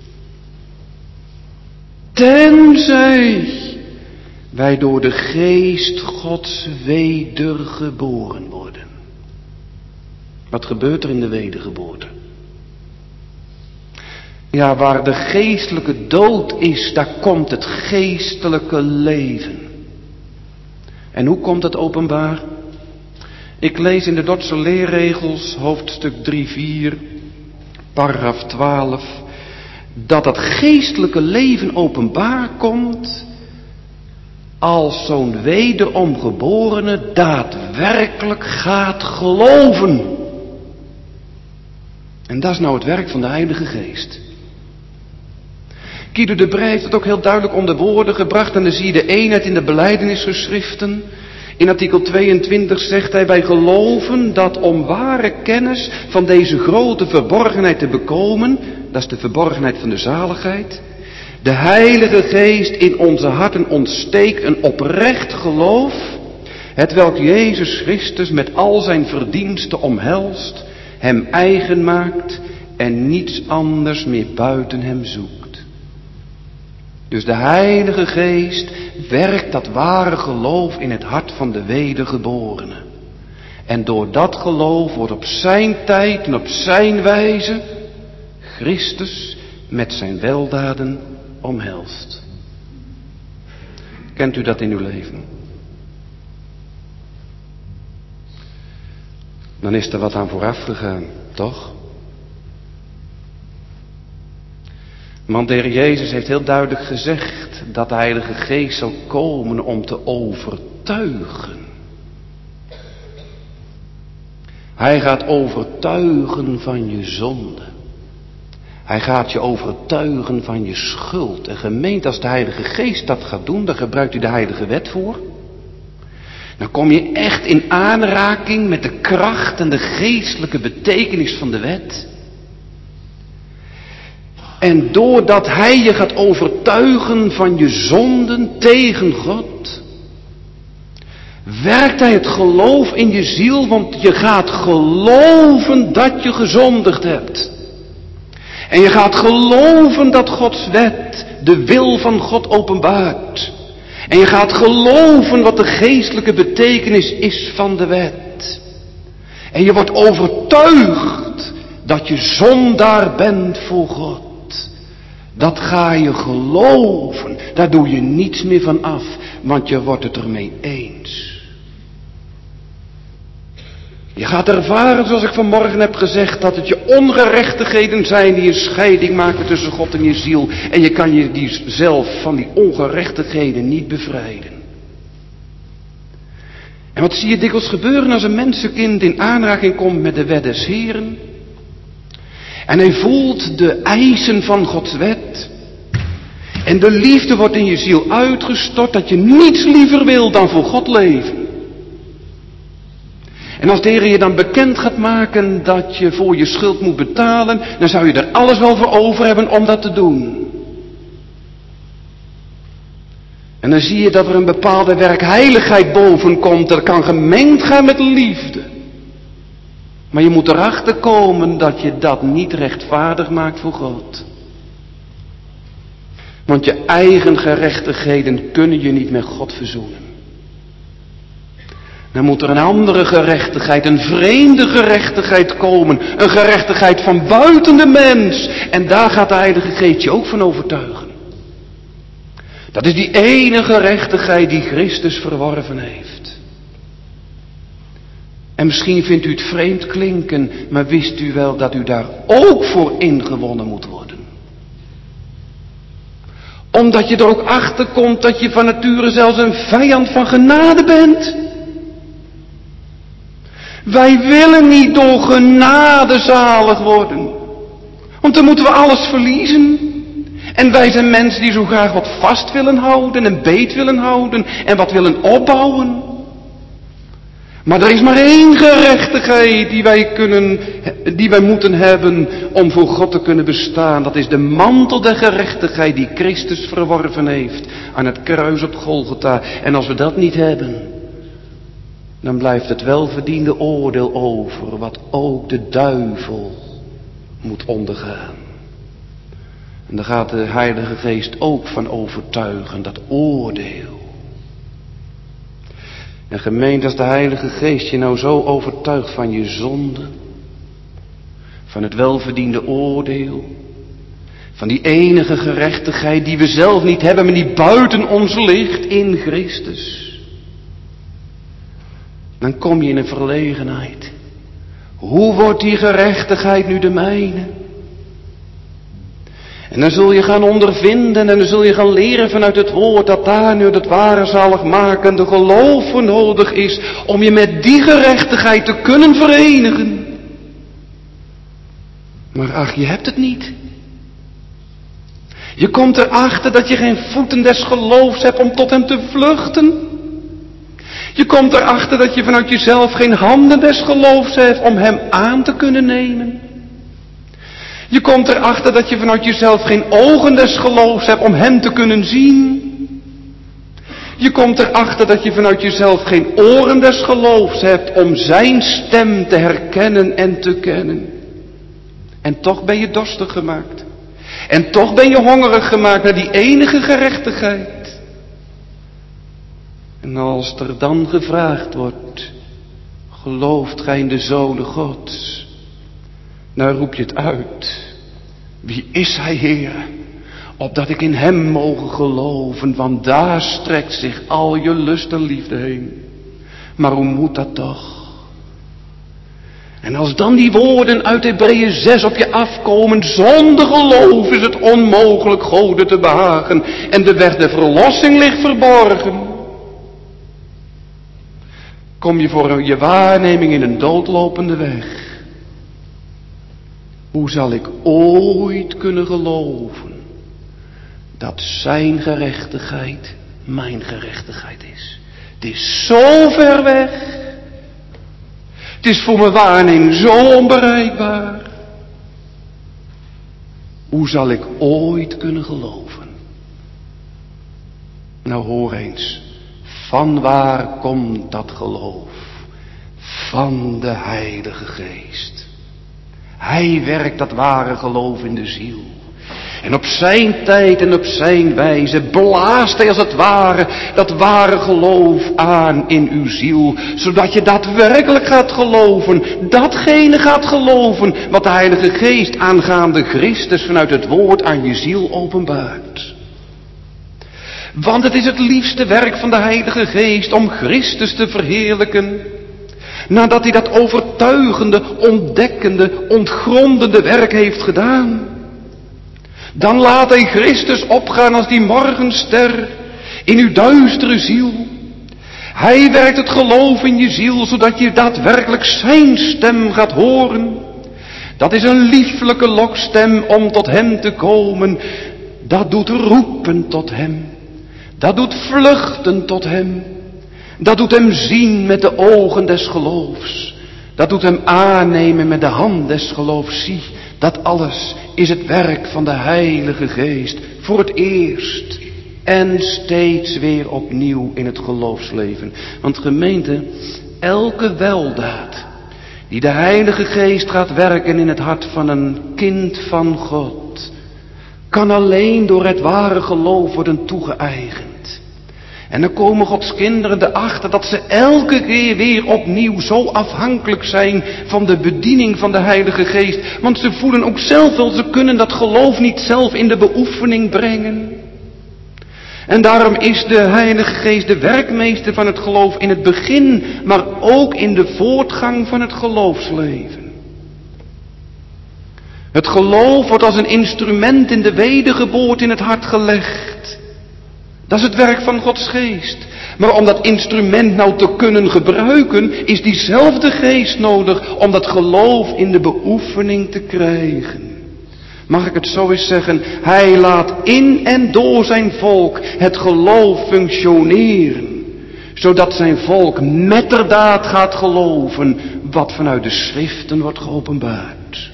[SPEAKER 1] Tenzij wij door de geest Gods wedergeboren worden. Wat gebeurt er in de wedergeboorte? Ja, waar de geestelijke dood is, daar komt het geestelijke leven. En hoe komt het openbaar? Ik lees in de Dordtse leerregels, hoofdstuk 3-4, paragraaf 12, dat het geestelijke leven openbaar komt als zo'n wederom geborene daadwerkelijk gaat geloven. En dat is nou het werk van de Heilige Geest. Guido de Brij heeft het ook heel duidelijk onder woorden gebracht. En dan zie je de eenheid in de belijdenisgeschriften. In artikel 22 zegt hij: wij geloven dat om ware kennis van deze grote verborgenheid te bekomen, dat is de verborgenheid van de zaligheid, de Heilige Geest in onze harten ontsteekt een oprecht geloof, hetwelk Jezus Christus met al zijn verdiensten omhelst, hem eigen maakt en niets anders meer buiten hem zoekt. Dus de Heilige Geest werkt dat ware geloof in het hart van de wedergeborene. En door dat geloof wordt op zijn tijd en op zijn wijze Christus met zijn weldaden omhelst. Kent u dat in uw leven? Dan is er wat aan vooraf gegaan, toch? Want de Heer Jezus heeft heel duidelijk gezegd dat de Heilige Geest zal komen om te overtuigen. Hij gaat overtuigen van je zonde. Hij gaat je overtuigen van je schuld. En gemeente, als de Heilige Geest dat gaat doen, dan gebruikt u de Heilige Wet voor. Dan kom je echt in aanraking met de kracht en de geestelijke betekenis van de wet. En doordat hij je gaat overtuigen van je zonden tegen God, werkt hij het geloof in je ziel, want je gaat geloven dat je gezondigd hebt. En je gaat geloven dat Gods wet de wil van God openbaart. En je gaat geloven wat de geestelijke betekenis is van de wet. En je wordt overtuigd dat je zondaar bent voor God. Dat ga je geloven. Daar doe je niets meer van af, want je wordt het ermee eens. Je gaat ervaren, zoals ik vanmorgen heb gezegd, dat het je ongerechtigheden zijn die een scheiding maken tussen God en je ziel. En je kan je zelf van die ongerechtigheden niet bevrijden. En wat zie je dikwijls gebeuren als een mensenkind in aanraking komt met de wet des Heren? En hij voelt de eisen van Gods wet. En de liefde wordt in je ziel uitgestort dat je niets liever wil dan voor God leven. En als de Heer je dan bekend gaat maken dat je voor je schuld moet betalen, dan zou je er alles wel voor over hebben om dat te doen. En dan zie je dat er een bepaalde werkheiligheid boven komt. Dat kan gemengd gaan met liefde. Maar je moet erachter komen dat je dat niet rechtvaardig maakt voor God. Want je eigen gerechtigheden kunnen je niet met God verzoenen. Dan moet er een andere gerechtigheid, een vreemde gerechtigheid komen. Een gerechtigheid van buiten de mens. En daar gaat de Heilige Geest je ook van overtuigen. Dat is die ene gerechtigheid die Christus verworven heeft. En misschien vindt u het vreemd klinken, maar wist u wel dat u daar ook voor ingewonnen moet worden? Omdat je er ook achter komt dat je van nature zelfs een vijand van genade bent. Wij willen niet door genade zalig worden. Want dan moeten we alles verliezen. En wij zijn mensen die zo graag wat vast willen houden en beet willen houden en wat willen opbouwen. Maar er is maar één gerechtigheid die wij moeten hebben om voor God te kunnen bestaan. Dat is de mantel der gerechtigheid die Christus verworven heeft aan het kruis op Golgotha. En als we dat niet hebben, dan blijft het welverdiende oordeel over wat ook de duivel moet ondergaan. En daar gaat de Heilige Geest ook van overtuigen, dat oordeel. En gemeente, als de Heilige Geest je nou zo overtuigt van je zonde, van het welverdiende oordeel, van die enige gerechtigheid die we zelf niet hebben, maar die buiten ons ligt in Christus, dan kom je in een verlegenheid. Hoe wordt die gerechtigheid nu de mijne? En dan zul je gaan ondervinden en dan zul je gaan leren vanuit het woord dat daar nu het ware zaligmakende geloof voor nodig is om je met die gerechtigheid te kunnen verenigen. Maar ach, je hebt het niet. Je komt erachter dat je geen voeten des geloofs hebt om tot hem te vluchten. Je komt erachter dat je vanuit jezelf geen handen des geloofs hebt om hem aan te kunnen nemen. Je komt erachter dat je vanuit jezelf geen ogen des geloofs hebt om hem te kunnen zien. Je komt erachter dat je vanuit jezelf geen oren des geloofs hebt om zijn stem te herkennen en te kennen. En toch ben je dorstig gemaakt. En toch ben je hongerig gemaakt naar die enige gerechtigheid. En als er dan gevraagd wordt, gelooft gij in de Zoon Gods? Nou roep je het uit. Wie is hij, Heer? Opdat ik in hem mogen geloven, want daar strekt zich al je lust en liefde heen. Maar hoe moet dat toch? En als dan die woorden uit Hebreeën 6 op je afkomen, zonder geloof is het onmogelijk Gode te behagen. En de weg der verlossing ligt verborgen. Kom je voor je waarneming in een doodlopende weg. Hoe zal ik ooit kunnen geloven dat zijn gerechtigheid mijn gerechtigheid is? Het is zo ver weg. Het is voor mijn waarneming zo onbereikbaar. Hoe zal ik ooit kunnen geloven? Nou hoor eens, van waar komt dat geloof? Van de Heilige Geest. Hij werkt dat ware geloof in de ziel. En op zijn tijd en op zijn wijze blaast hij als het ware dat ware geloof aan in uw ziel. Zodat je daadwerkelijk gaat geloven, datgene gaat geloven wat de Heilige Geest aangaande Christus vanuit het woord aan je ziel openbaart. Want het is het liefste werk van de Heilige Geest om Christus te verheerlijken. Nadat hij dat overtuigende, ontdekkende, ontgrondende werk heeft gedaan. Dan laat hij Christus opgaan als die morgenster in uw duistere ziel. Hij werkt het geloof in je ziel, zodat je daadwerkelijk zijn stem gaat horen. Dat is een lieflijke lokstem om tot hem te komen. Dat doet roepen tot hem. Dat doet vluchten tot hem. Dat doet hem zien met de ogen des geloofs. Dat doet hem aannemen met de hand des geloofs. Zie, dat alles is het werk van de Heilige Geest. Voor het eerst en steeds weer opnieuw in het geloofsleven. Want gemeente, elke weldaad die de Heilige Geest gaat werken in het hart van een kind van God, kan alleen door het ware geloof worden toegeëigend. En dan komen Gods kinderen erachter dat ze elke keer weer opnieuw zo afhankelijk zijn van de bediening van de Heilige Geest. Want ze voelen ook zelf wel, ze kunnen dat geloof niet zelf in de beoefening brengen. En daarom is de Heilige Geest de werkmeester van het geloof in het begin, maar ook in de voortgang van het geloofsleven. Het geloof wordt als een instrument in de wedergeboorte in het hart gelegd. Dat is het werk van Gods Geest. Maar om dat instrument nou te kunnen gebruiken, is diezelfde Geest nodig om dat geloof in de beoefening te krijgen. Mag ik het zo eens zeggen? Hij laat in en door zijn volk het geloof functioneren. Zodat zijn volk metterdaad gaat geloven wat vanuit de schriften wordt geopenbaard.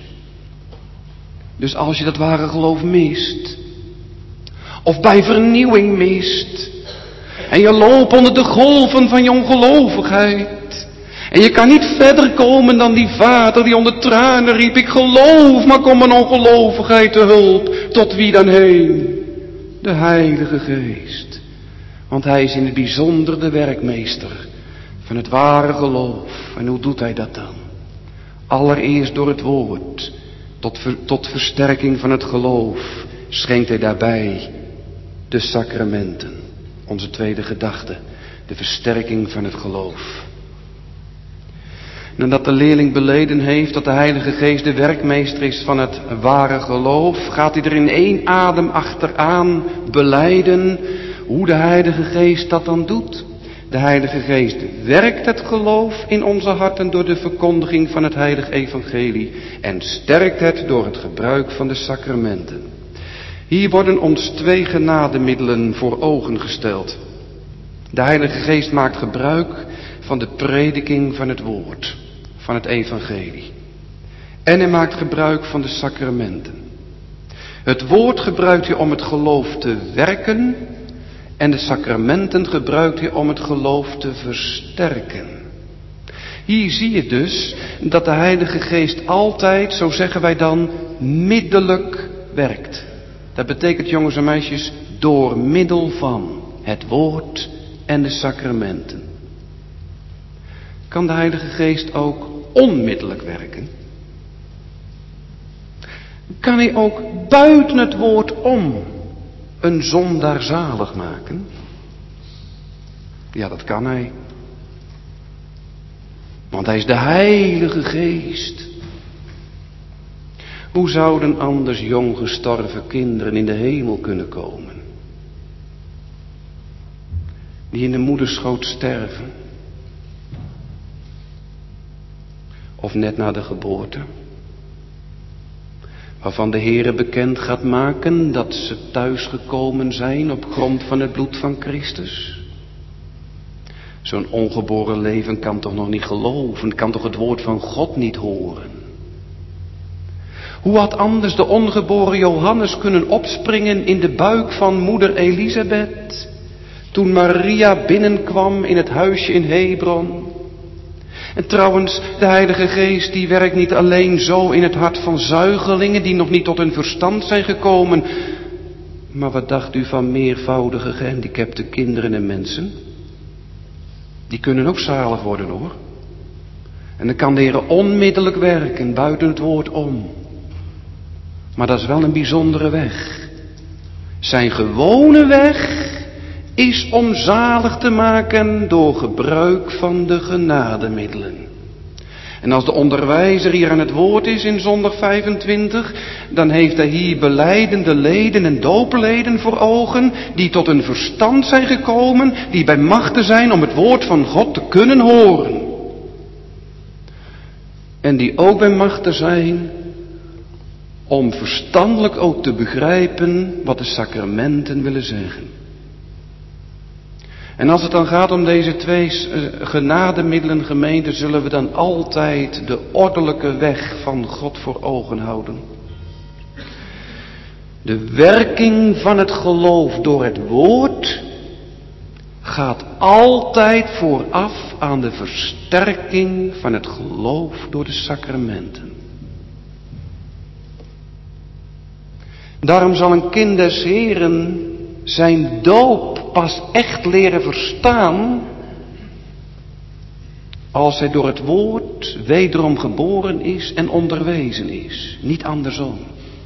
[SPEAKER 1] Dus als je dat ware geloof mist, of bij vernieuwing mist, en je loopt onder de golven van je ongelovigheid, en je kan niet verder komen dan die vader die onder tranen riep, ik geloof, maar kom mijn ongelovigheid te hulp. Tot wie dan heen? De Heilige Geest. Want hij is in het bijzonder de werkmeester van het ware geloof. En hoe doet hij dat dan? Allereerst door het woord. Tot versterking van het geloof schenkt hij daarbij de sacramenten. Onze tweede gedachte. De versterking van het geloof. Nadat de leerling beleden heeft dat de Heilige Geest de werkmeester is van het ware geloof, gaat hij er in één adem achteraan belijden hoe de Heilige Geest dat dan doet. De Heilige Geest werkt het geloof in onze harten door de verkondiging van het Heilige Evangelie en sterkt het door het gebruik van de sacramenten. Hier worden ons twee genademiddelen voor ogen gesteld. De Heilige Geest maakt gebruik van de prediking van het woord, van het evangelie. En hij maakt gebruik van de sacramenten. Het woord gebruikt hij om het geloof te werken en de sacramenten gebruikt hij om het geloof te versterken. Hier zie je dus dat de Heilige Geest altijd, zo zeggen wij dan, middelijk werkt. Dat betekent, jongens en meisjes, door middel van het woord en de sacramenten. Kan de Heilige Geest ook onmiddellijk werken? Kan hij ook buiten het woord om een zondaar zalig maken? Ja, dat kan hij. Want hij is de Heilige Geest. Hoe zouden anders jong gestorven kinderen in de hemel kunnen komen? Die in de moederschoot sterven. Of net na de geboorte. Waarvan de Heere bekend gaat maken dat ze thuisgekomen zijn op grond van het bloed van Christus. Zo'n ongeboren leven kan toch nog niet geloven, kan toch het woord van God niet horen. Hoe had anders de ongeboren Johannes kunnen opspringen in de buik van moeder Elisabeth, toen Maria binnenkwam in het huisje in Hebron? En trouwens, de Heilige Geest die werkt niet alleen zo in het hart van zuigelingen die nog niet tot hun verstand zijn gekomen. Maar wat dacht u van meervoudige gehandicapte kinderen en mensen? Die kunnen ook zalig worden hoor. En dan kan de Heer onmiddellijk werken buiten het woord om. Maar dat is wel een bijzondere weg. Zijn gewone weg is om zalig te maken door gebruik van de genademiddelen. En als de onderwijzer hier aan het woord is in zondag 25, dan heeft hij hier belijdende leden en doopleden voor ogen, die tot een verstand zijn gekomen, die bij machte zijn om het woord van God te kunnen horen. En die ook bij machte zijn om verstandelijk ook te begrijpen wat de sacramenten willen zeggen. En als het dan gaat om deze twee genademiddelen, gemeente, zullen we dan altijd de ordelijke weg van God voor ogen houden. De werking van het geloof door het woord gaat altijd vooraf aan de versterking van het geloof door de sacramenten. Daarom zal een kind des Heren zijn doop pas echt leren verstaan als hij door het woord wederom geboren is en onderwezen is. Niet andersom.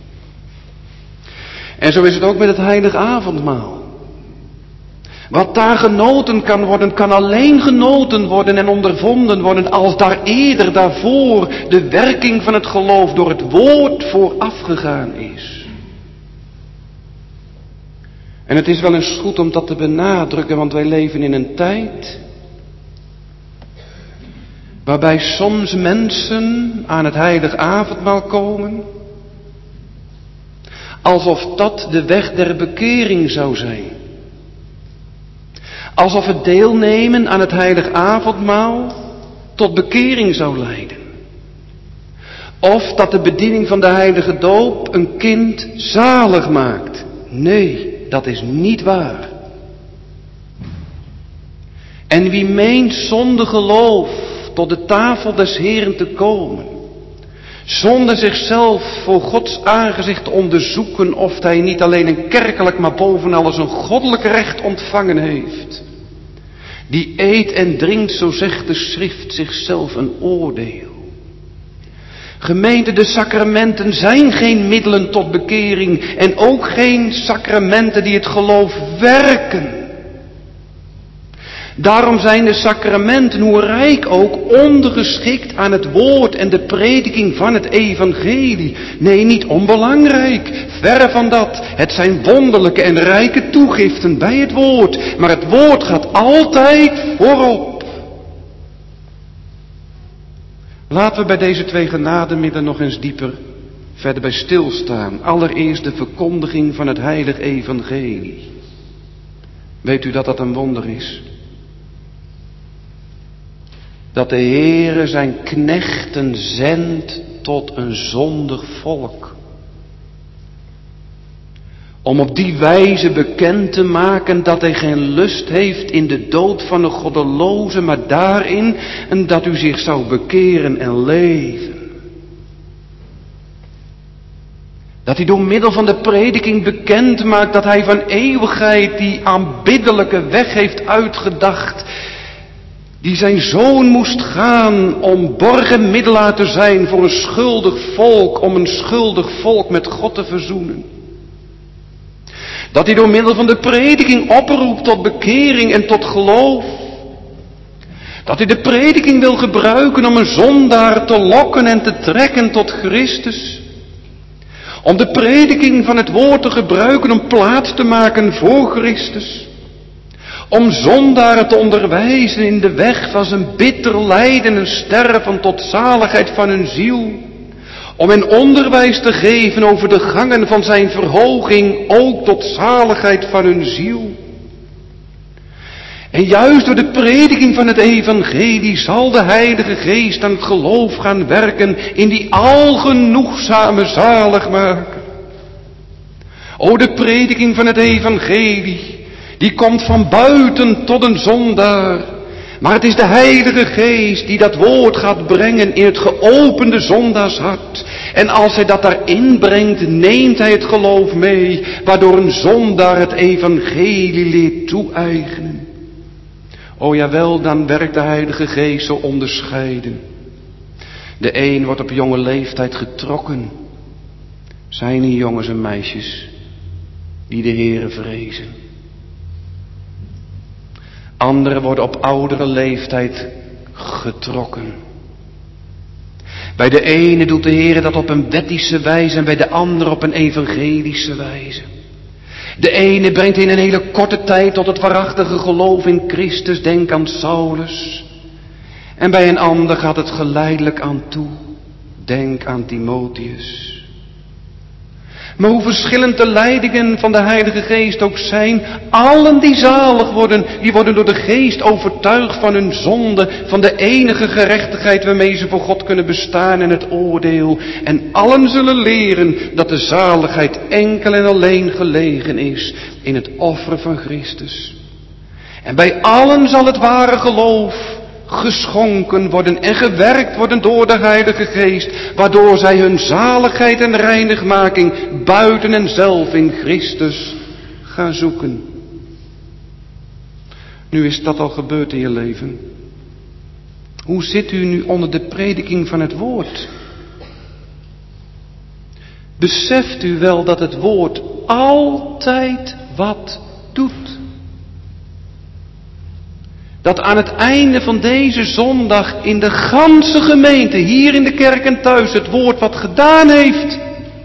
[SPEAKER 1] En zo is het ook met het heilige avondmaal. Wat daar genoten kan worden, kan alleen genoten worden en ondervonden worden als daar eerder daarvoor de werking van het geloof door het woord voorafgegaan is. En het is wel eens goed om dat te benadrukken, want wij leven in een tijd waarbij soms mensen aan het heilig avondmaal komen, alsof dat de weg der bekering zou zijn. Alsof het deelnemen aan het heilig avondmaal tot bekering zou leiden. Of dat de bediening van de heilige doop een kind zalig maakt. Nee, dat is niet waar. En wie meent zonder geloof tot de tafel des Heeren te komen, zonder zichzelf voor Gods aangezicht te onderzoeken of hij niet alleen een kerkelijk, maar boven alles een goddelijk recht ontvangen heeft, die eet en drinkt, zo zegt de schrift, zichzelf een oordeel. Gemeente, de sacramenten zijn geen middelen tot bekering en ook geen sacramenten die het geloof werken. Daarom zijn de sacramenten, hoe rijk ook, ondergeschikt aan het woord en de prediking van het evangelie. Nee, niet onbelangrijk, verre van dat. Het zijn wonderlijke en rijke toegiften bij het woord, maar het woord gaat altijd voorop. Laten we bij deze twee genademiddelen nog eens dieper verder bij stilstaan. Allereerst de verkondiging van het heilig evangelie. Weet u dat dat een wonder is? Dat de Heere zijn knechten zendt tot een zondig volk. Om op die wijze bekend te maken dat hij geen lust heeft in de dood van de goddeloze, maar daarin en dat u zich zou bekeren en leven. Dat hij door middel van de prediking bekend maakt dat hij van eeuwigheid die aanbiddelijke weg heeft uitgedacht, die zijn zoon moest gaan om borgenmiddelaar te zijn voor een schuldig volk, om een schuldig volk met God te verzoenen. Dat hij door middel van de prediking oproept tot bekering en tot geloof. Dat hij de prediking wil gebruiken om een zondaar te lokken en te trekken tot Christus. Om de prediking van het woord te gebruiken om plaats te maken voor Christus. Om zondaren te onderwijzen in de weg van zijn bitter lijden en sterven tot zaligheid van hun ziel. Om hen onderwijs te geven over de gangen van zijn verhoging, ook tot zaligheid van hun ziel. En juist door de prediking van het evangelie zal de Heilige Geest aan het geloof gaan werken in die algenoegzame zaligmaker. O, de prediking van het evangelie, die komt van buiten tot een zondaar. Maar het is de Heilige Geest die dat woord gaat brengen in het geopende zondaarshart. En als hij dat daarin brengt, neemt hij het geloof mee, waardoor een zondaar het evangelie leert toe-eigenen. O jawel, dan werkt de Heilige Geest zo onderscheiden. De een wordt op jonge leeftijd getrokken. Zijn die jongens en meisjes die de Heere vrezen. Anderen worden op oudere leeftijd getrokken. Bij de ene doet de Heere dat op een wettische wijze en bij de andere op een evangelische wijze. De ene brengt in een hele korte tijd tot het waarachtige geloof in Christus, denk aan Saulus. En bij een ander gaat het geleidelijk aan toe, denk aan Timotheus. Maar hoe verschillend de leidingen van de Heilige Geest ook zijn, allen die zalig worden, die worden door de Geest overtuigd van hun zonde, van de enige gerechtigheid waarmee ze voor God kunnen bestaan en het oordeel. En allen zullen leren dat de zaligheid enkel en alleen gelegen is in het offer van Christus. En bij allen zal het ware geloof geschonken worden en gewerkt worden door de Heilige Geest, waardoor zij hun zaligheid en reinigmaking buiten en zelf in Christus gaan zoeken. Nu is dat al gebeurd in je leven. Hoe zit u nu onder de prediking van het woord? Beseft u wel dat het woord altijd wat doet? Dat aan het einde van deze zondag in de ganse gemeente, hier in de kerk en thuis, het woord wat gedaan heeft.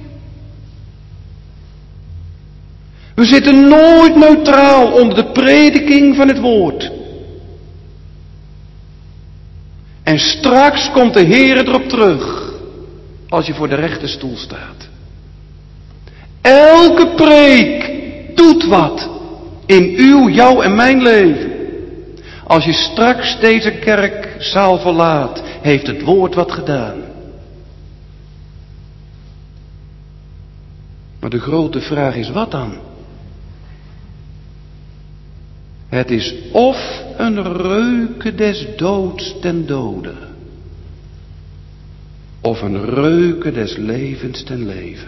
[SPEAKER 1] We zitten nooit neutraal onder de prediking van het woord. En straks komt de Heer erop terug, als je voor de rechterstoel staat. Elke preek doet wat in uw, jou en mijn leven. Als je straks deze kerkzaal verlaat, heeft het woord wat gedaan. Maar de grote vraag is, wat dan? Het is of een reuke des doods ten dode, of een reuke des levens ten leven.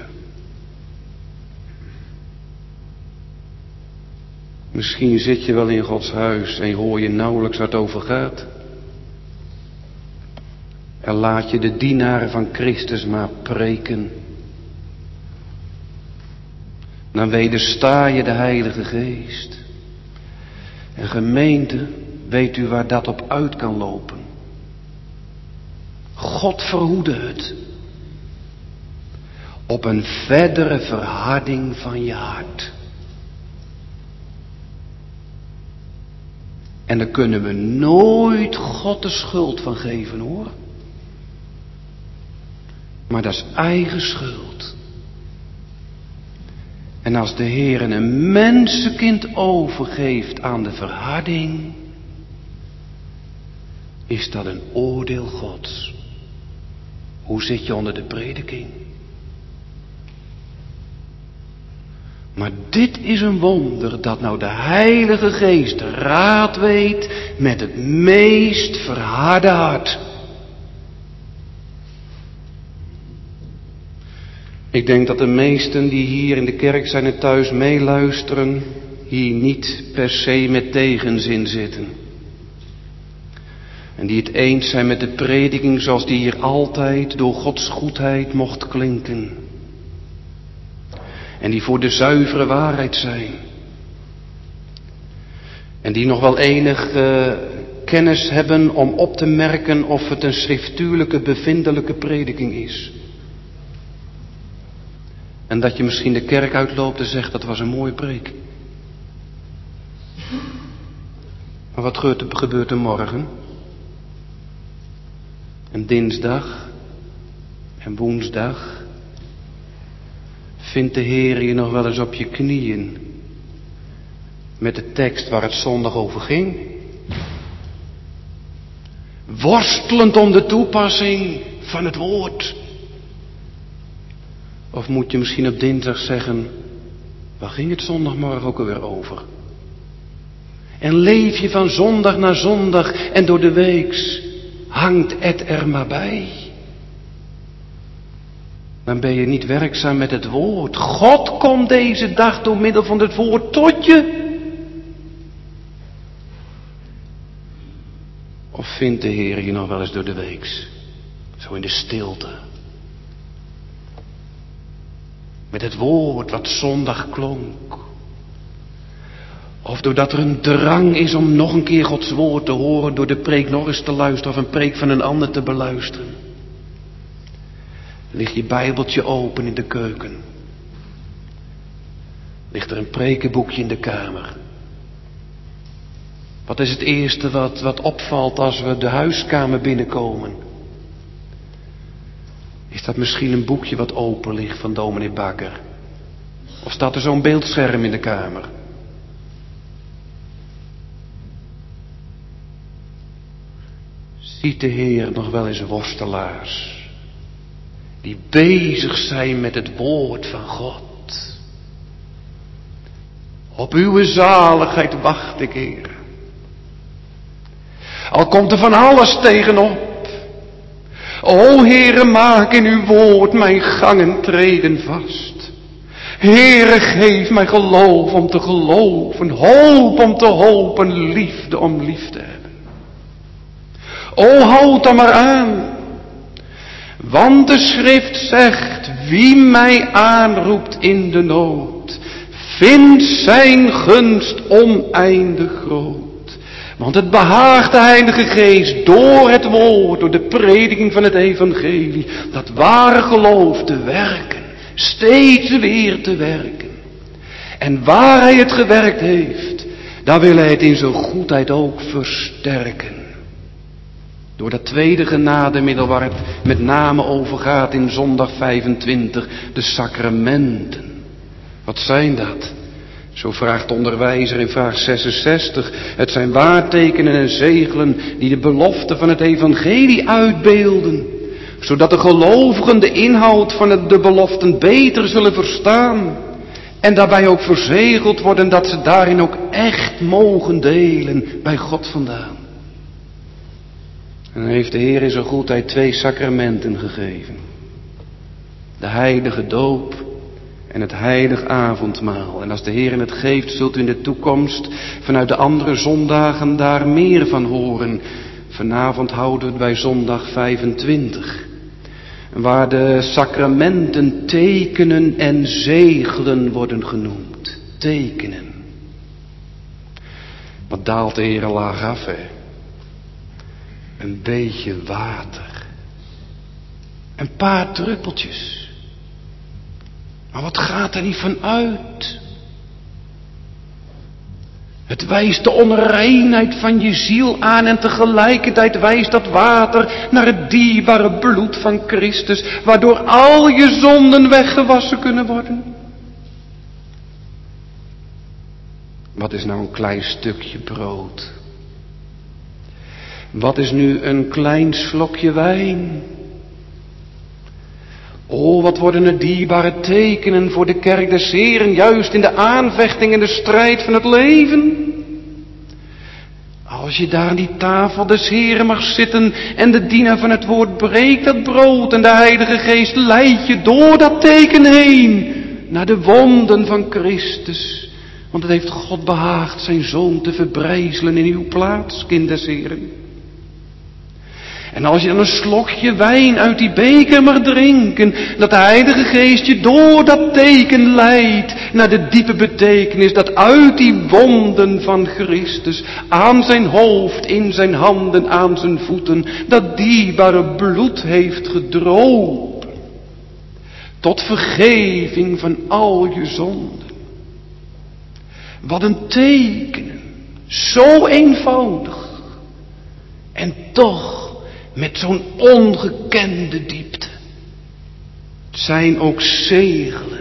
[SPEAKER 1] Misschien zit je wel in Gods huis en hoor je nauwelijks waar het over gaat. En laat je de dienaren van Christus maar preken. Dan wedersta je de Heilige Geest. En gemeente, weet u waar dat op uit kan lopen? God verhoede het. Op een verdere verharding van je hart. En daar kunnen we nooit God de schuld van geven, hoor. Maar dat is eigen schuld. En als de Heer een mensenkind overgeeft aan de verharding, is dat een oordeel Gods. Hoe zit je onder de prediking? Maar dit is een wonder, dat nou de Heilige Geest raad weet met het meest verharde hart. Ik denk dat de meesten die hier in de kerk zijn en thuis meeluisteren, hier niet per se met tegenzin zitten. En die het eens zijn met de prediking zoals die hier altijd door Gods goedheid mocht klinken. En die voor de zuivere waarheid zijn. En die nog wel enige kennis hebben om op te merken of het een schriftuurlijke, bevindelijke prediking is. En dat je misschien de kerk uitloopt en zegt, dat was een mooie preek. Maar wat gebeurt er morgen? En dinsdag? En woensdag? Vindt de Heer je nog wel eens op je knieën met de tekst waar het zondag over ging? Worstelend om de toepassing van het woord. Of moet je misschien op dinsdag zeggen, waar ging het zondagmorgen ook alweer over? En leef je van zondag naar zondag en door de weeks hangt het er maar bij. Dan ben je niet werkzaam met het woord. God komt deze dag door middel van het woord tot je. Of vindt de Heer je nog wel eens door de weeks? Zo in de stilte. Met het woord wat zondag klonk. Of doordat er een drang is om nog een keer Gods woord te horen, door de preek nog eens te luisteren of een preek van een ander te beluisteren. Ligt je Bijbeltje open in de keuken. Ligt er een prekenboekje in de kamer. Wat is het eerste wat opvalt als we de huiskamer binnenkomen? Is dat misschien een boekje wat open ligt van dominee Bakker? Of staat er zo'n beeldscherm in de kamer? Ziet de Heer nog wel eens worstelaars die bezig zijn met het woord van God? Op uw zaligheid wacht ik, Heer. Al komt er van alles tegenop. O Heere, maak in uw woord mijn gangen treden vast. Heere, geef mij geloof om te geloven, hoop om te hopen, liefde om lief te hebben. O, houd dan maar aan. Want de schrift zegt, wie mij aanroept in de nood, vindt zijn gunst oneindig groot. Want het behaagt de Heilige Geest door het woord, door de prediking van het evangelie, dat ware geloof te werken, steeds weer te werken. En waar hij het gewerkt heeft, daar wil hij het in zijn goedheid ook versterken. Door dat tweede genademiddel waar het met name over gaat in zondag 25, de sacramenten. Wat zijn dat? Zo vraagt de onderwijzer in vraag 66. Het zijn waartekenen en zegelen die de belofte van het evangelie uitbeelden. Zodat de gelovigen de inhoud van de beloften beter zullen verstaan. En daarbij ook verzegeld worden dat ze daarin ook echt mogen delen bij God vandaan. En dan heeft de Heer in zijn goedheid 2 sacramenten gegeven. De heilige doop en het heilig avondmaal. En als de Heer het geeft, zult u in de toekomst vanuit de andere zondagen daar meer van horen. Vanavond houden we het bij zondag 25. Waar de sacramenten tekenen en zegelen worden genoemd. Tekenen. Wat daalt de Heer laag af, hè? Een beetje water. Een paar druppeltjes. Maar wat gaat er niet van uit? Het wijst de onreinheid van je ziel aan en tegelijkertijd wijst dat water naar het dierbare bloed van Christus, waardoor al je zonden weggewassen kunnen worden. Wat is nou een klein stukje brood? Wat is nu een klein slokje wijn? O, wat worden er dierbare tekenen voor de kerk des Heeren, juist in de aanvechting en de strijd van het leven. Als je daar aan die tafel des Heeren mag zitten en de dienaar van het woord breekt dat brood en de Heilige Geest leidt je door dat teken heen naar de wonden van Christus. Want het heeft God behaagd zijn zoon te verbrijzelen in uw plaats, kind des Heeren. En als je dan een slokje wijn uit die beker mag drinken, dat de Heilige Geest je door dat teken leidt naar de diepe betekenis dat uit die wonden van Christus, aan zijn hoofd, in zijn handen, aan zijn voeten, dat dierbare bloed heeft gedropen. Tot vergeving van al je zonden. Wat een tekenen. Zo eenvoudig. En toch met zo'n ongekende diepte. Het zijn ook zegelen.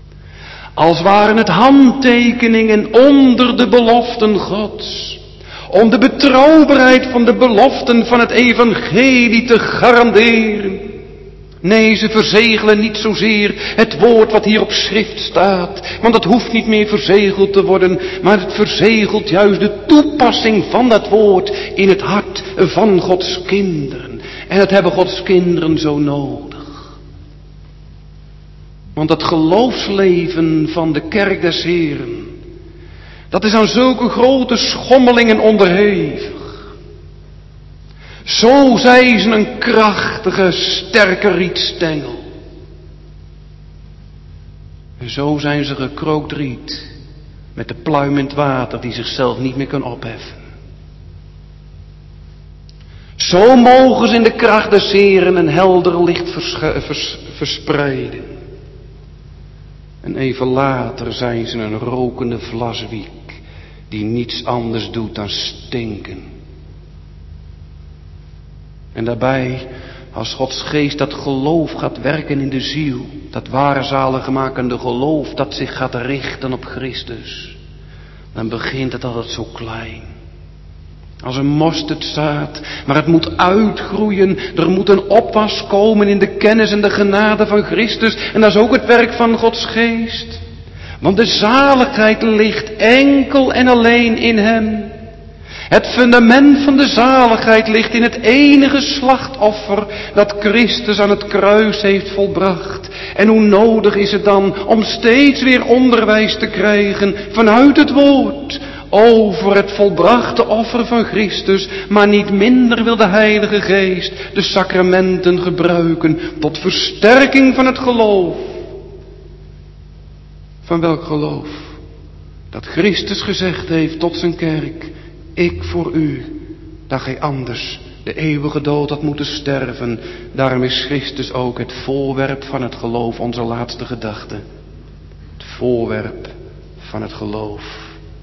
[SPEAKER 1] Als waren het handtekeningen onder de beloften Gods. om de betrouwbaarheid van de beloften van het evangelie te garanderen. Nee, ze verzegelen niet zozeer het woord wat hier op schrift staat, want dat hoeft niet meer verzegeld te worden, maar het verzegelt juist de toepassing van dat woord in het hart van Gods kinderen. En dat hebben Gods kinderen zo nodig. Want het geloofsleven van de kerk des Heren, dat is aan zulke grote schommelingen onderhevig. Zo zijn ze een krachtige, sterke rietstengel. En zo zijn ze gekrookt riet, met de pluim in het water die zichzelf niet meer kan opheffen. Zo mogen ze in de kracht des Heren een helder licht verspreiden. En even later zijn ze een rokende vlaswiek die niets anders doet dan stinken. En daarbij, als Gods geest dat geloof gaat werken in de ziel, dat ware zaligmakende geloof dat zich gaat richten op Christus, dan begint het altijd zo klein. Als een mosterdzaad, maar het moet uitgroeien. Er moet een opwas komen in de kennis en de genade van Christus. En dat is ook het werk van Gods geest. Want de zaligheid ligt enkel en alleen in Hem. Het fundament van de zaligheid ligt in het enige slachtoffer dat Christus aan het kruis heeft volbracht. En hoe nodig is het dan om steeds weer onderwijs te krijgen vanuit het woord over het volbrachte offer van Christus, maar niet minder wil de Heilige Geest de sacramenten gebruiken tot versterking van het geloof. Van welk geloof? Dat Christus gezegd heeft tot zijn kerk: ik voor u, dat gij anders de eeuwige dood had moeten sterven. Daarom is Christus ook het voorwerp van het geloof, onze laatste gedachte. Het voorwerp van het geloof.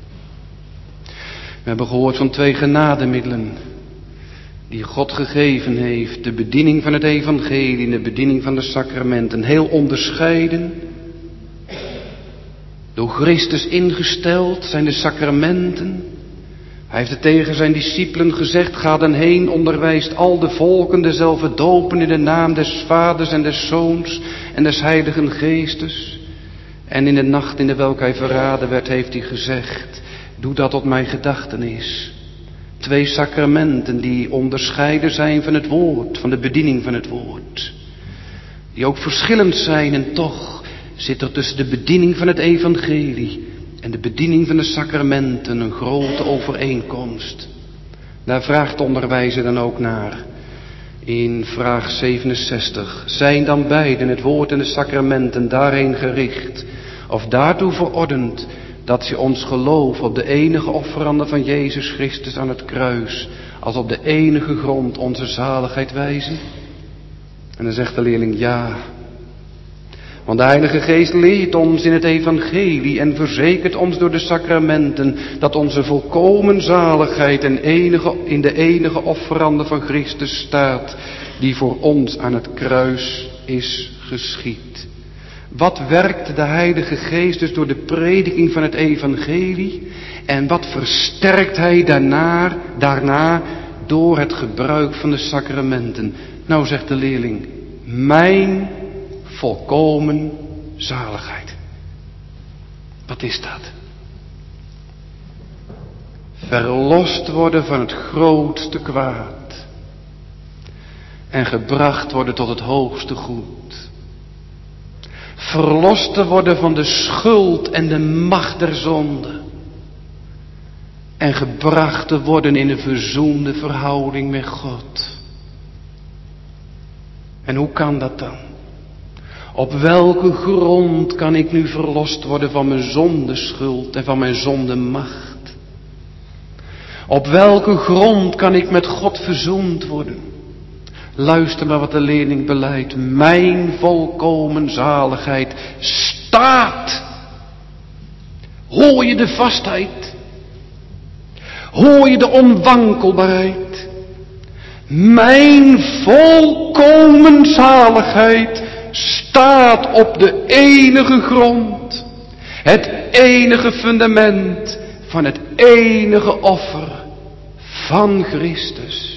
[SPEAKER 1] We hebben gehoord van 2 genademiddelen die God gegeven heeft. De bediening van het evangelie en de bediening van de sacramenten. Heel onderscheiden. Door Christus ingesteld zijn de sacramenten. Hij heeft het tegen zijn discipelen gezegd: ga dan heen, onderwijst al de volken dezelfde dopen in de naam des Vaders en des Zoons en des Heiligen Geestes. En in de nacht in de welke hij verraden werd, heeft hij gezegd: doe dat tot mijn gedachtenis. 2 sacramenten die onderscheiden zijn van het woord, van de bediening van het woord. Die ook verschillend zijn en toch zit er tussen de bediening van het evangelie en de bediening van de sacramenten een grote overeenkomst. Daar vraagt de onderwijzer dan ook naar. In vraag 67. Zijn dan beiden, het woord en de sacramenten, daarheen gericht of daartoe verordend dat ze ons geloof op de enige offerande van Jezus Christus aan het kruis als op de enige grond onze zaligheid wijzen? En dan zegt de leerling ja. Want de Heilige Geest leert ons in het evangelie en verzekert ons door de sacramenten dat onze volkomen zaligheid in de enige offerande van Christus staat, die voor ons aan het kruis is geschied. Wat werkt de Heilige Geest dus door de prediking van het evangelie? En wat versterkt hij daarna door het gebruik van de sacramenten? Nou, zegt de leerling, mijn volkomen zaligheid. Wat is dat? Verlost worden van het grootste kwaad en gebracht worden tot het hoogste goed. Verlost te worden van de schuld en de macht der zonde en gebracht te worden in een verzoende verhouding met God. En hoe kan dat dan? Op welke grond kan ik nu verlost worden van mijn zondeschuld en van mijn zondemacht? Op welke grond kan ik met God verzoend worden? Luister maar wat de leerling beleidt. Mijn volkomen zaligheid staat. Hoor je de vastheid? Hoor je de onwankelbaarheid? Mijn volkomen zaligheid staat op de enige grond, het enige fundament van het enige offer van Christus.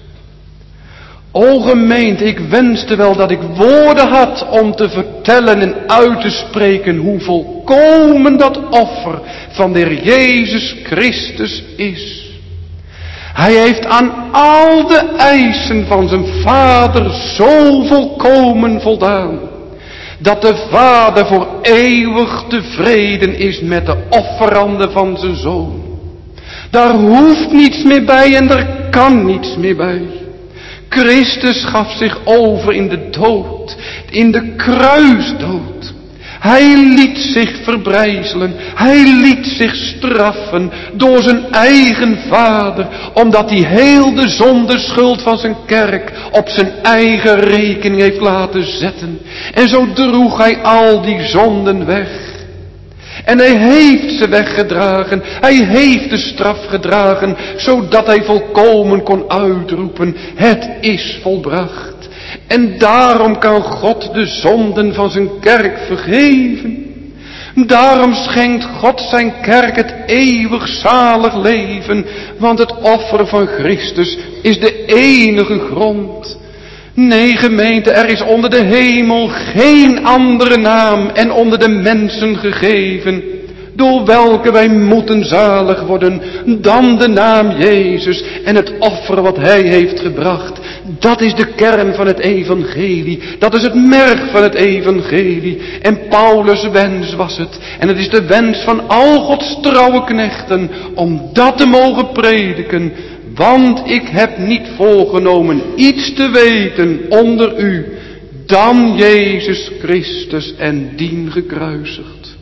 [SPEAKER 1] O gemeente, ik wenste wel dat ik woorden had om te vertellen en uit te spreken hoe volkomen dat offer van de Heer Jezus Christus is. Hij heeft aan al de eisen van zijn Vader zo volkomen voldaan, dat de Vader voor eeuwig tevreden is met de offeranden van zijn Zoon. Daar hoeft niets meer bij en daar kan niets meer bij. Christus gaf zich over in de dood, in de kruisdood. Hij liet zich verbrijzelen, hij liet zich straffen door zijn eigen Vader, omdat hij heel de zondeschuld van zijn kerk op zijn eigen rekening heeft laten zetten. En zo droeg hij al die zonden weg. En hij heeft ze weggedragen, hij heeft de straf gedragen, zodat hij volkomen kon uitroepen, het is volbracht. En daarom kan God de zonden van zijn kerk vergeven. Daarom schenkt God zijn kerk het eeuwig zalig leven, want het offer van Christus is de enige grond. Nee, gemeente, er is onder de hemel geen andere naam en onder de mensen gegeven, door welke wij moeten zalig worden, dan de naam Jezus en het offer wat hij heeft gebracht. Dat is de kern van het evangelie, dat is het merg van het evangelie. En Paulus' wens was het, en het is de wens van al Gods trouwe knechten, om dat te mogen prediken. Want ik heb niet voorgenomen iets te weten onder u, dan Jezus Christus en dien gekruisigd.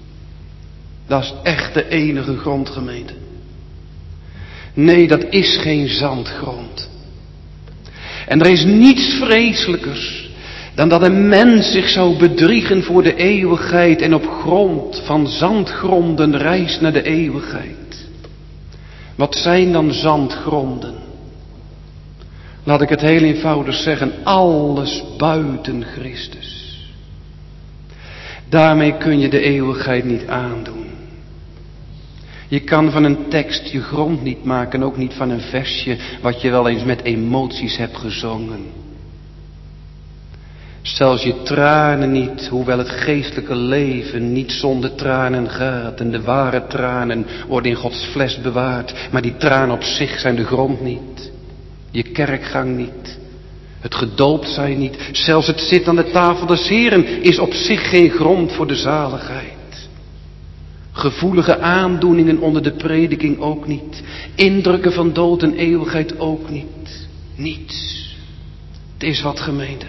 [SPEAKER 1] Dat is echt de enige grondgemeente. Nee, dat is geen zandgrond. En er is niets vreselijkers dan dat een mens zich zou bedriegen voor de eeuwigheid en op grond van zandgronden reist naar de eeuwigheid. Wat zijn dan zandgronden? Laat ik het heel eenvoudig zeggen, alles buiten Christus. Daarmee kun je de eeuwigheid niet aandoen. Je kan van een tekst je grond niet maken, ook niet van een versje wat je wel eens met emoties hebt gezongen. Zelfs je tranen niet, hoewel het geestelijke leven niet zonder tranen gaat. En de ware tranen worden in Gods fles bewaard. Maar die tranen op zich zijn de grond niet. Je kerkgang niet. Het gedoopt zijn niet. Zelfs het zitten aan de tafel des Heren is op zich geen grond voor de zaligheid. Gevoelige aandoeningen onder de prediking ook niet. Indrukken van dood en eeuwigheid ook niet. Niets. Het is wat, gemeente.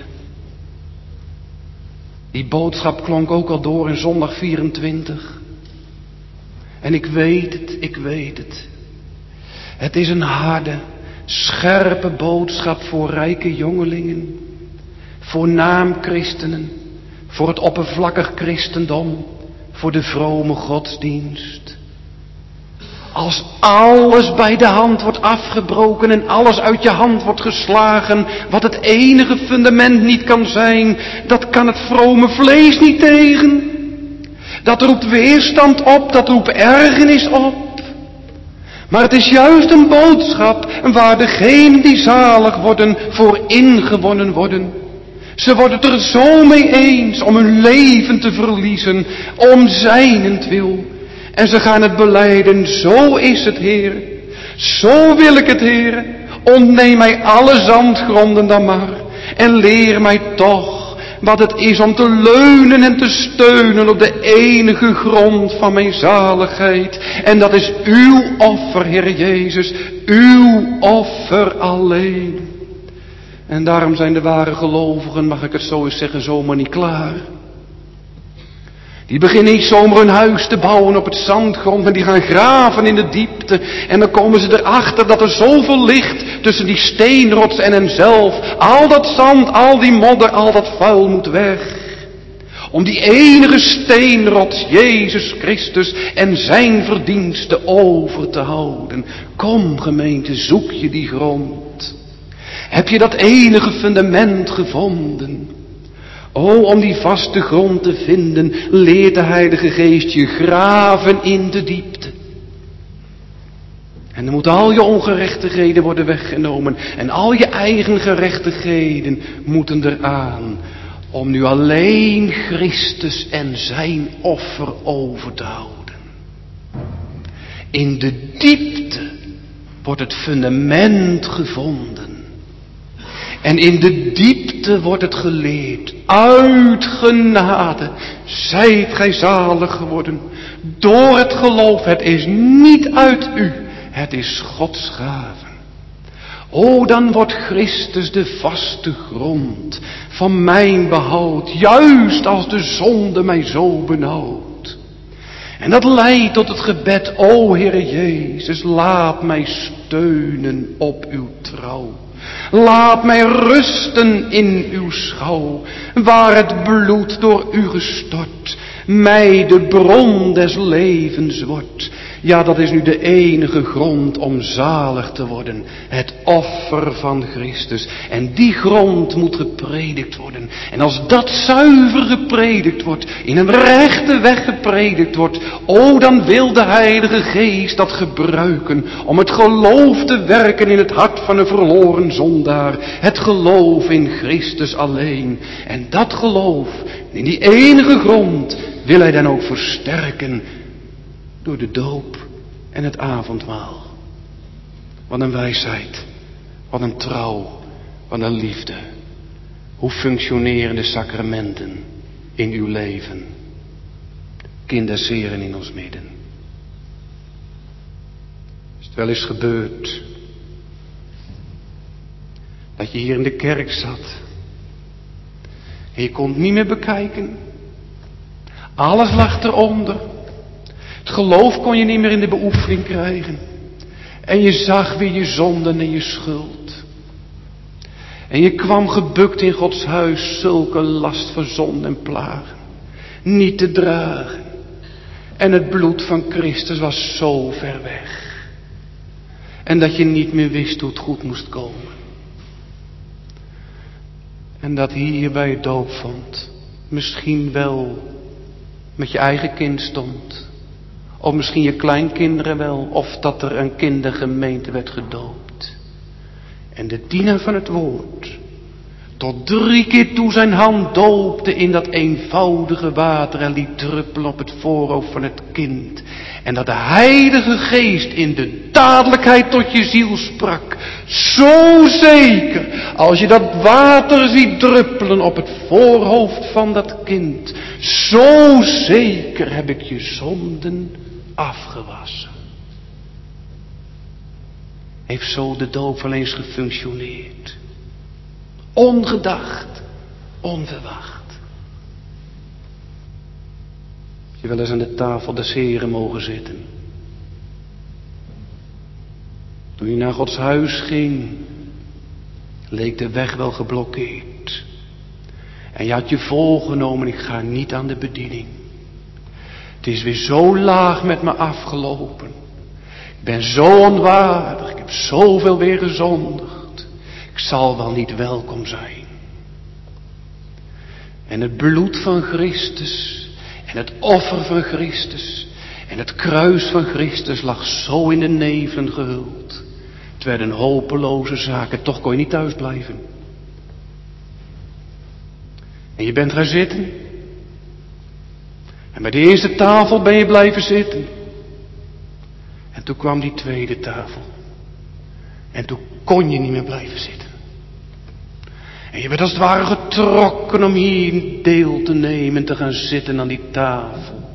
[SPEAKER 1] Die boodschap klonk ook al door in zondag 24. En ik weet het. Het is een harde, scherpe boodschap voor rijke jongelingen. Voor naamchristenen. Voor het oppervlakkig christendom. Voor de vrome godsdienst. Als alles bij de hand wordt afgebroken en alles uit je hand wordt geslagen, wat het enige fundament niet kan zijn, dat kan het vrome vlees niet tegen. Dat roept weerstand op, dat roept ergernis op. Maar het is juist een boodschap waar degenen die zalig worden voor ingewonnen worden. Ze worden het er zo mee eens om hun leven te verliezen, om zijnentwil. En ze gaan het belijden, zo is het, Heer. Zo wil ik het, Heer. Ontneem mij alle zandgronden dan maar. En leer mij toch wat het is om te leunen en te steunen op de enige grond van mijn zaligheid. En dat is uw offer, Heer Jezus. Uw offer alleen. En daarom zijn de ware gelovigen, mag ik het zo eens zeggen, zomaar niet klaar. Die beginnen niet zomaar een huis te bouwen op het zandgrond, maar die gaan graven in de diepte. En dan komen ze erachter dat er zoveel ligt tussen die steenrots en henzelf. Al dat zand, al die modder, al dat vuil moet weg. Om die enige steenrots, Jezus Christus en zijn verdiensten over te houden. Kom gemeente, zoek je die grond. Heb je dat enige fundament gevonden? Om die vaste grond te vinden, leert de Heilige Geest je graven in de diepte. En dan moeten al je ongerechtigheden worden weggenomen. En al je eigen gerechtigheden moeten eraan. Om nu alleen Christus en zijn offer over te houden. In de diepte wordt het fundament gevonden. En in de diepte wordt het geleerd. Uit genade zijt gij zalig geworden. Door het geloof. Het is niet uit u. Het is Gods gave. O, dan wordt Christus de vaste grond van mijn behoud. Juist als de zonde mij zo benauwt. En dat leidt tot het gebed. O Heere Jezus, laat mij steunen op uw trouw. Laat mij rusten in uw schouw, waar het bloed door u gestort mij de bron des levens wordt. Ja, dat is nu de enige grond om zalig te worden. Het offer van Christus. En die grond moet gepredikt worden. En als dat zuiver gepredikt wordt, in een rechte weg gepredikt wordt, o, dan wil de Heilige Geest dat gebruiken om het geloof te werken in het hart van een verloren zondaar. Het geloof in Christus alleen. En dat geloof, in die enige grond, wil hij dan ook versterken door de doop en het avondmaal. Wat een wijsheid, wat een trouw, wat een liefde. Hoe functioneren de sacramenten in uw leven? Kinderzeren in ons midden. Is het wel eens gebeurd dat je hier in de kerk zat en je kon het niet meer bekijken? Alles lag eronder. Het geloof kon je niet meer in de beoefening krijgen. En je zag weer je zonden en je schuld. En je kwam gebukt in Gods huis, zulke last van zonde en plagen niet te dragen. En het bloed van Christus was zo ver weg. En dat je niet meer wist hoe het goed moest komen. En dat hier bij het doopvond misschien wel met je eigen kind stond. Of misschien je kleinkinderen wel. Of dat er een kindergemeente werd gedoopt. En de dienaar van het woord tot 3 keer toe zijn hand doopte in dat eenvoudige water en liet druppelen op het voorhoofd van het kind. En dat de Heilige Geest in de dadelijkheid tot je ziel sprak. Zo zeker, als je dat water ziet druppelen op het voorhoofd van dat kind. Zo zeker heb ik je zonden afgewassen. Heeft zo de doop wel eens gefunctioneerd. Ongedacht, onverwacht. Heb je wel eens aan de tafel des Heren mogen zitten? Toen je naar Gods huis ging, leek de weg wel geblokkeerd. En je had je voorgenomen, ik ga niet aan de bediening. Het is weer zo laag met me afgelopen. Ik ben zo onwaardig, ik heb zoveel weer gezondigd. Ik zal wel niet welkom zijn. En het bloed van Christus en het offer van Christus en het kruis van Christus lag zo in de nevelen gehuld. Het werden hopeloze zaken, toch kon je niet thuis blijven. En je bent gaan zitten. En bij de eerste tafel ben je blijven zitten. En toen kwam die tweede tafel. En toen kon je niet meer blijven zitten. En je werd als het ware getrokken om hier deel te nemen en te gaan zitten aan die tafel.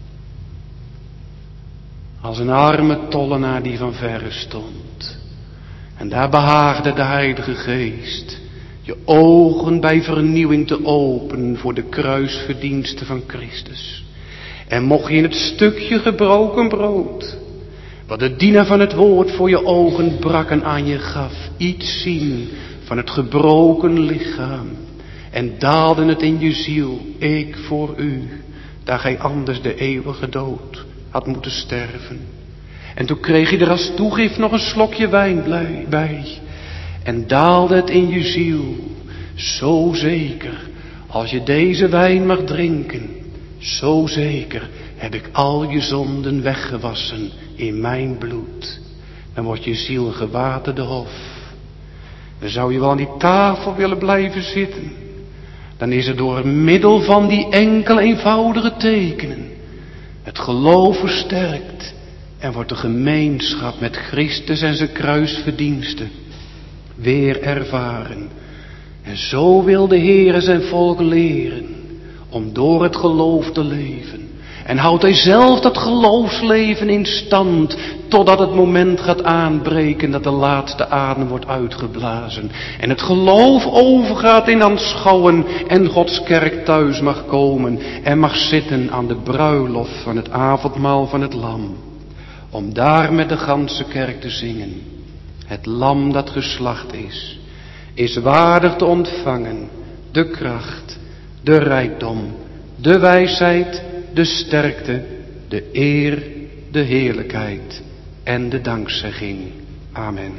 [SPEAKER 1] Als een arme tollenaar die van verre stond. En daar behaagde de Heilige Geest je ogen bij vernieuwing te openen voor de kruisverdiensten van Christus. En mocht je in het stukje gebroken brood, wat de dienaar van het woord voor je ogen brak en aan je gaf, iets zien van het gebroken lichaam. En daalde het in je ziel, ik voor u, daar gij anders de eeuwige dood had moeten sterven. En toen kreeg je er als toegift nog een slokje wijn bij. En daalde het in je ziel, zo zeker, als je deze wijn mag drinken, zo zeker heb ik al je zonden weggewassen in mijn bloed. Dan wordt je ziel een gewaterde hof. Dan zou je wel aan die tafel willen blijven zitten. Dan is het door middel van die enkele eenvoudige tekenen het geloof versterkt en wordt de gemeenschap met Christus en zijn kruisverdiensten weer ervaren. En zo wil de Heere zijn volk leren om door het geloof te leven. En houdt hij zelf dat geloofsleven in stand totdat het moment gaat aanbreken dat de laatste adem wordt uitgeblazen. En het geloof overgaat in aanschouwen en Gods kerk thuis mag komen en mag zitten aan de bruiloft van het avondmaal van het lam. Om daar met de ganse kerk te zingen. Het lam dat geslacht is waardig te ontvangen de kracht, de rijkdom, de wijsheid, de sterkte, de eer, de heerlijkheid en de dankzegging. Amen.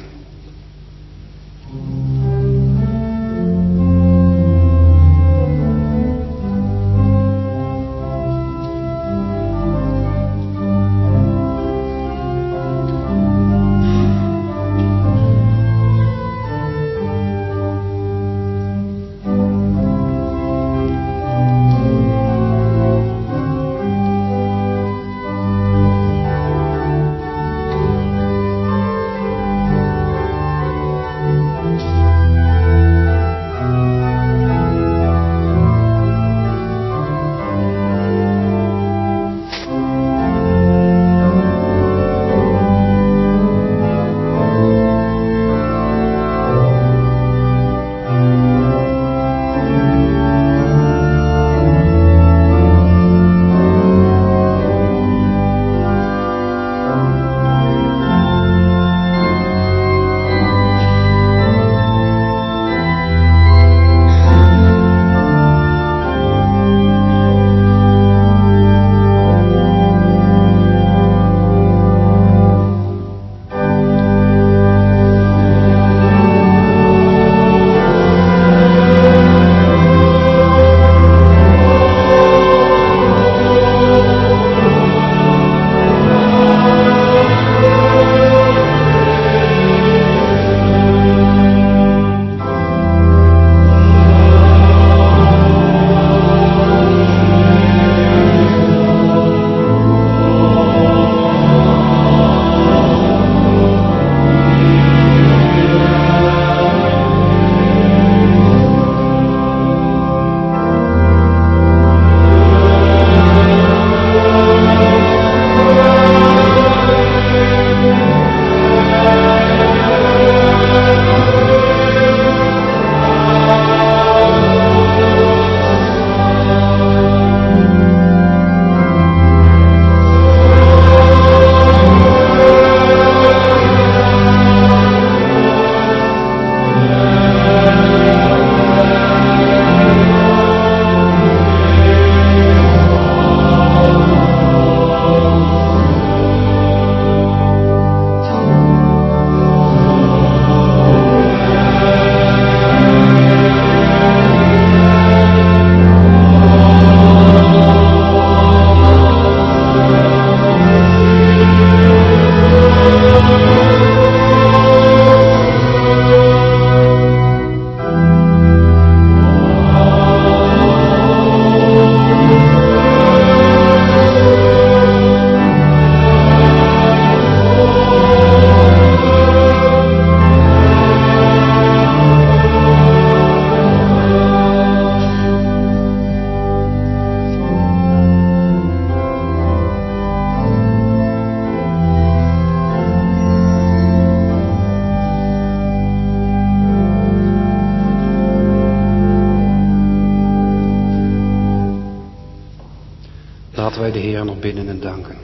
[SPEAKER 1] Laten wij de Heer nog bidden en danken.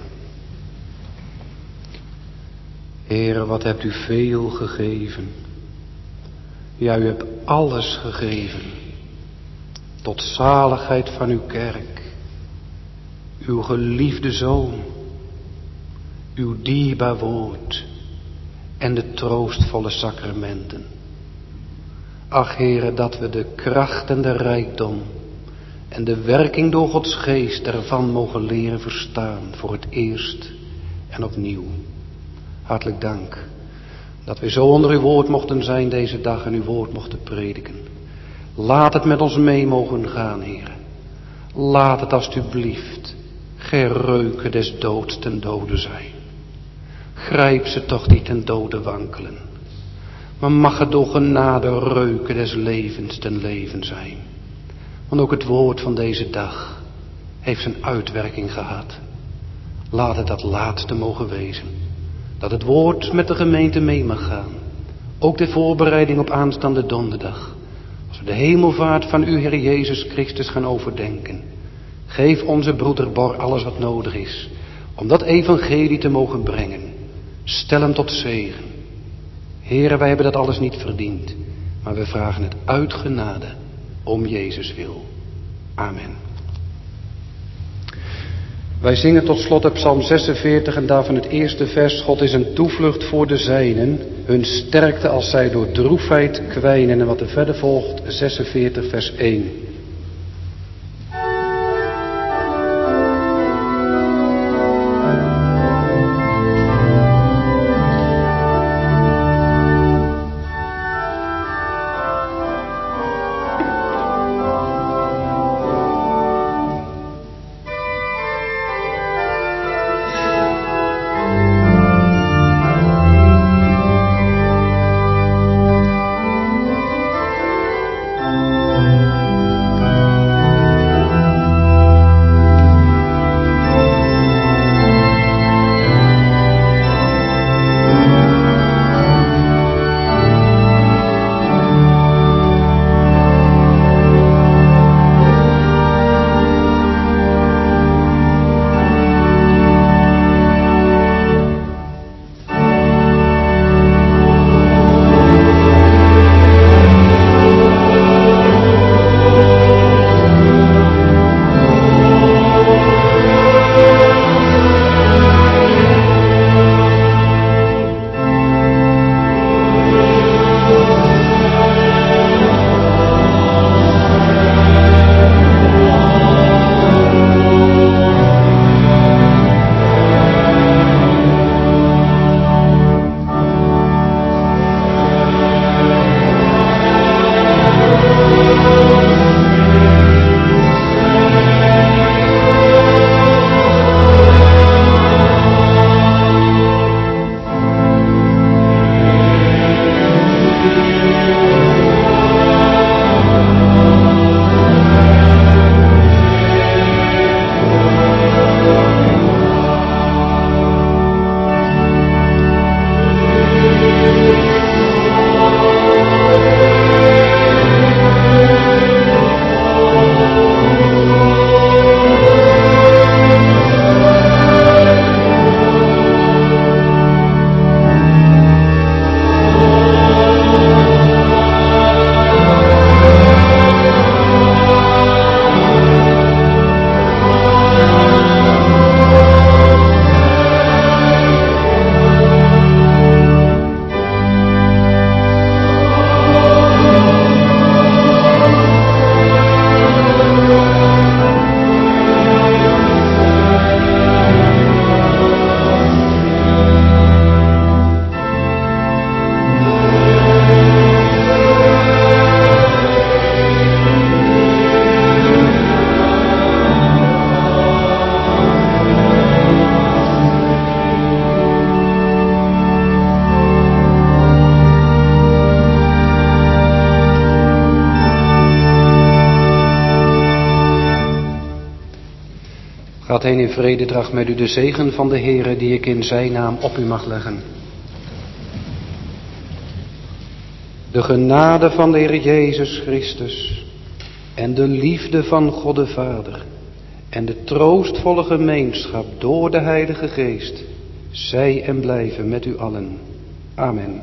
[SPEAKER 1] Heere, wat hebt u veel gegeven. Ja, u hebt alles gegeven. Tot zaligheid van uw kerk. Uw geliefde Zoon. Uw dierbaar woord. En de troostvolle sacramenten. Ach, Heere, dat we de kracht en de rijkdom en de werking door Gods geest ervan mogen leren verstaan voor het eerst en opnieuw. Hartelijk dank Dat we zo onder uw woord mochten zijn deze dag en uw woord mochten prediken. Laat het met ons mee mogen gaan, Heer. Laat het alstublieft geen reuken des doods ten dode zijn. Grijp ze toch niet ten dode wankelen. Maar mag het door genade reuken des levens ten leven zijn. Want ook het woord van deze dag heeft zijn uitwerking gehad. Laat het dat laatste mogen wezen. Dat het woord met de gemeente mee mag gaan. Ook de voorbereiding op aanstaande donderdag. Als we de hemelvaart van uw Heer Jezus Christus gaan overdenken. Geef onze broeder Bor alles wat nodig is. Om dat evangelie te mogen brengen. Stel hem tot zegen. Heren, wij hebben dat alles niet verdiend. Maar we vragen het uit genade. Om Jezus wil. Amen. Wij zingen tot slot op Psalm 46 en daarvan het eerste vers. God is een toevlucht voor de zijnen, hun sterkte als zij door droefheid kwijnen. En wat er verder volgt, 46 vers 1. Gaat heen in vrede, draagt met u de zegen van de Heere die ik in zijn naam op u mag leggen. De genade van de Heer Jezus Christus en de liefde van God de Vader en de troostvolle gemeenschap door de Heilige Geest, zij en blijven met u allen. Amen.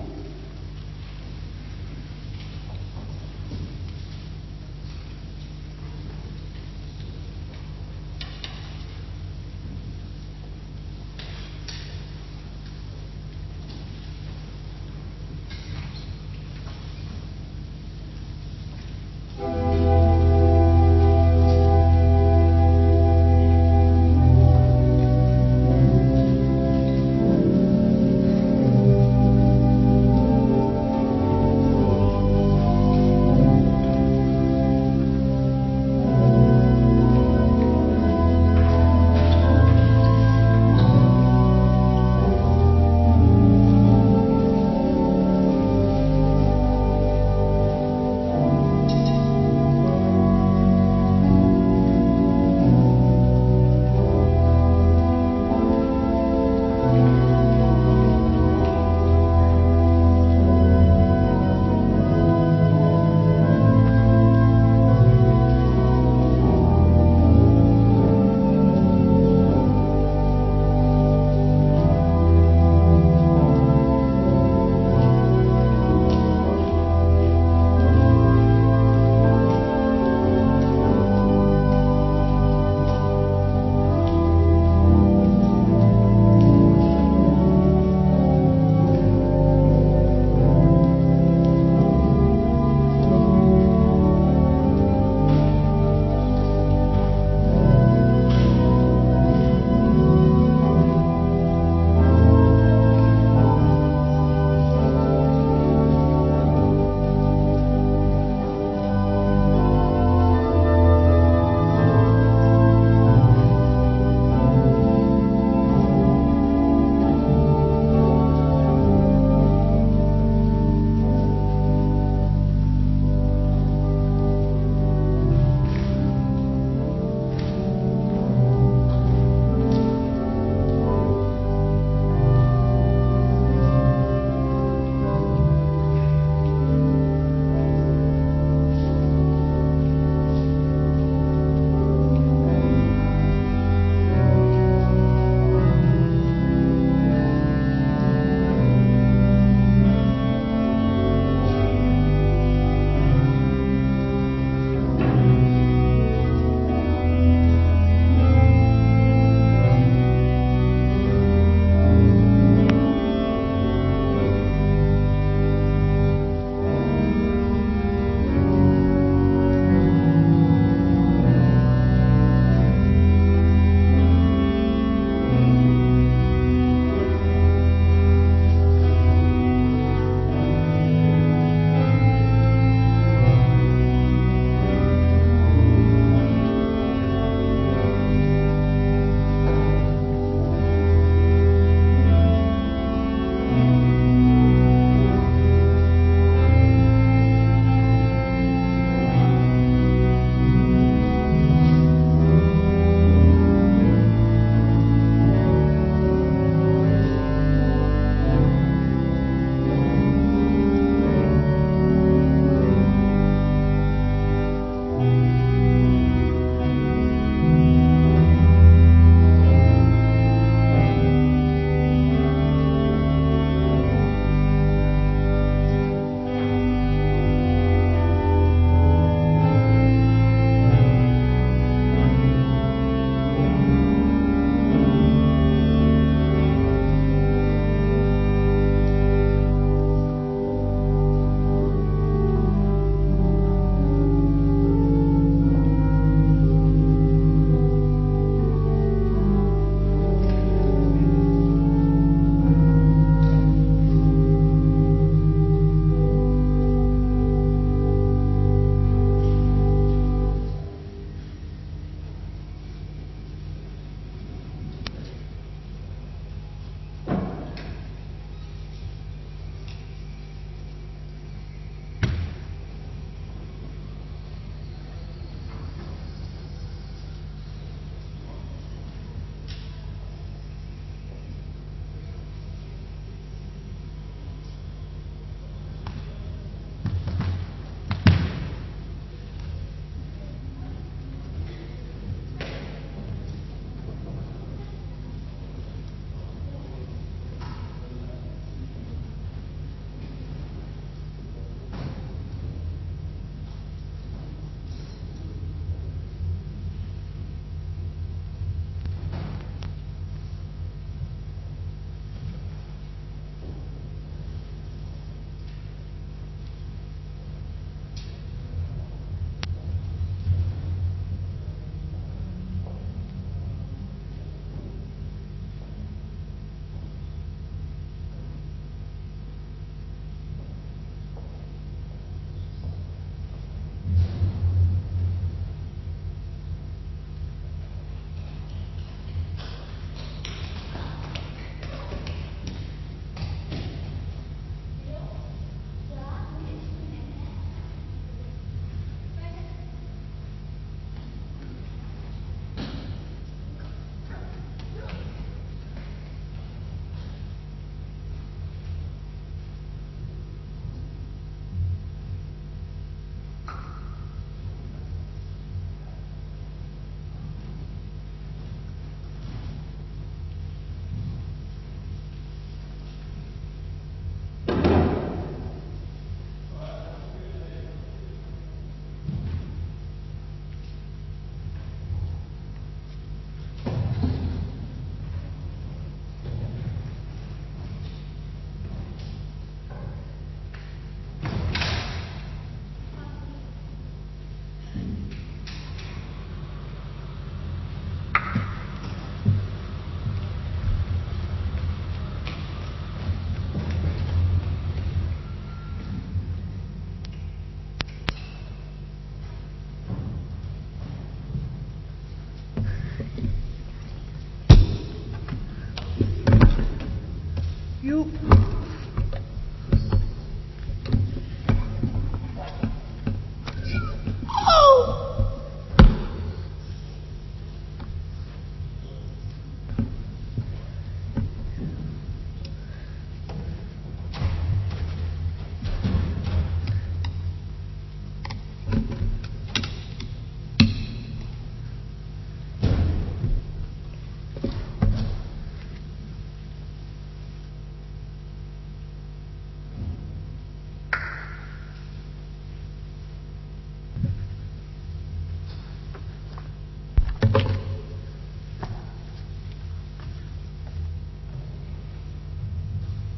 [SPEAKER 3] Joep.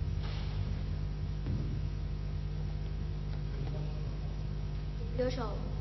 [SPEAKER 4] 歌手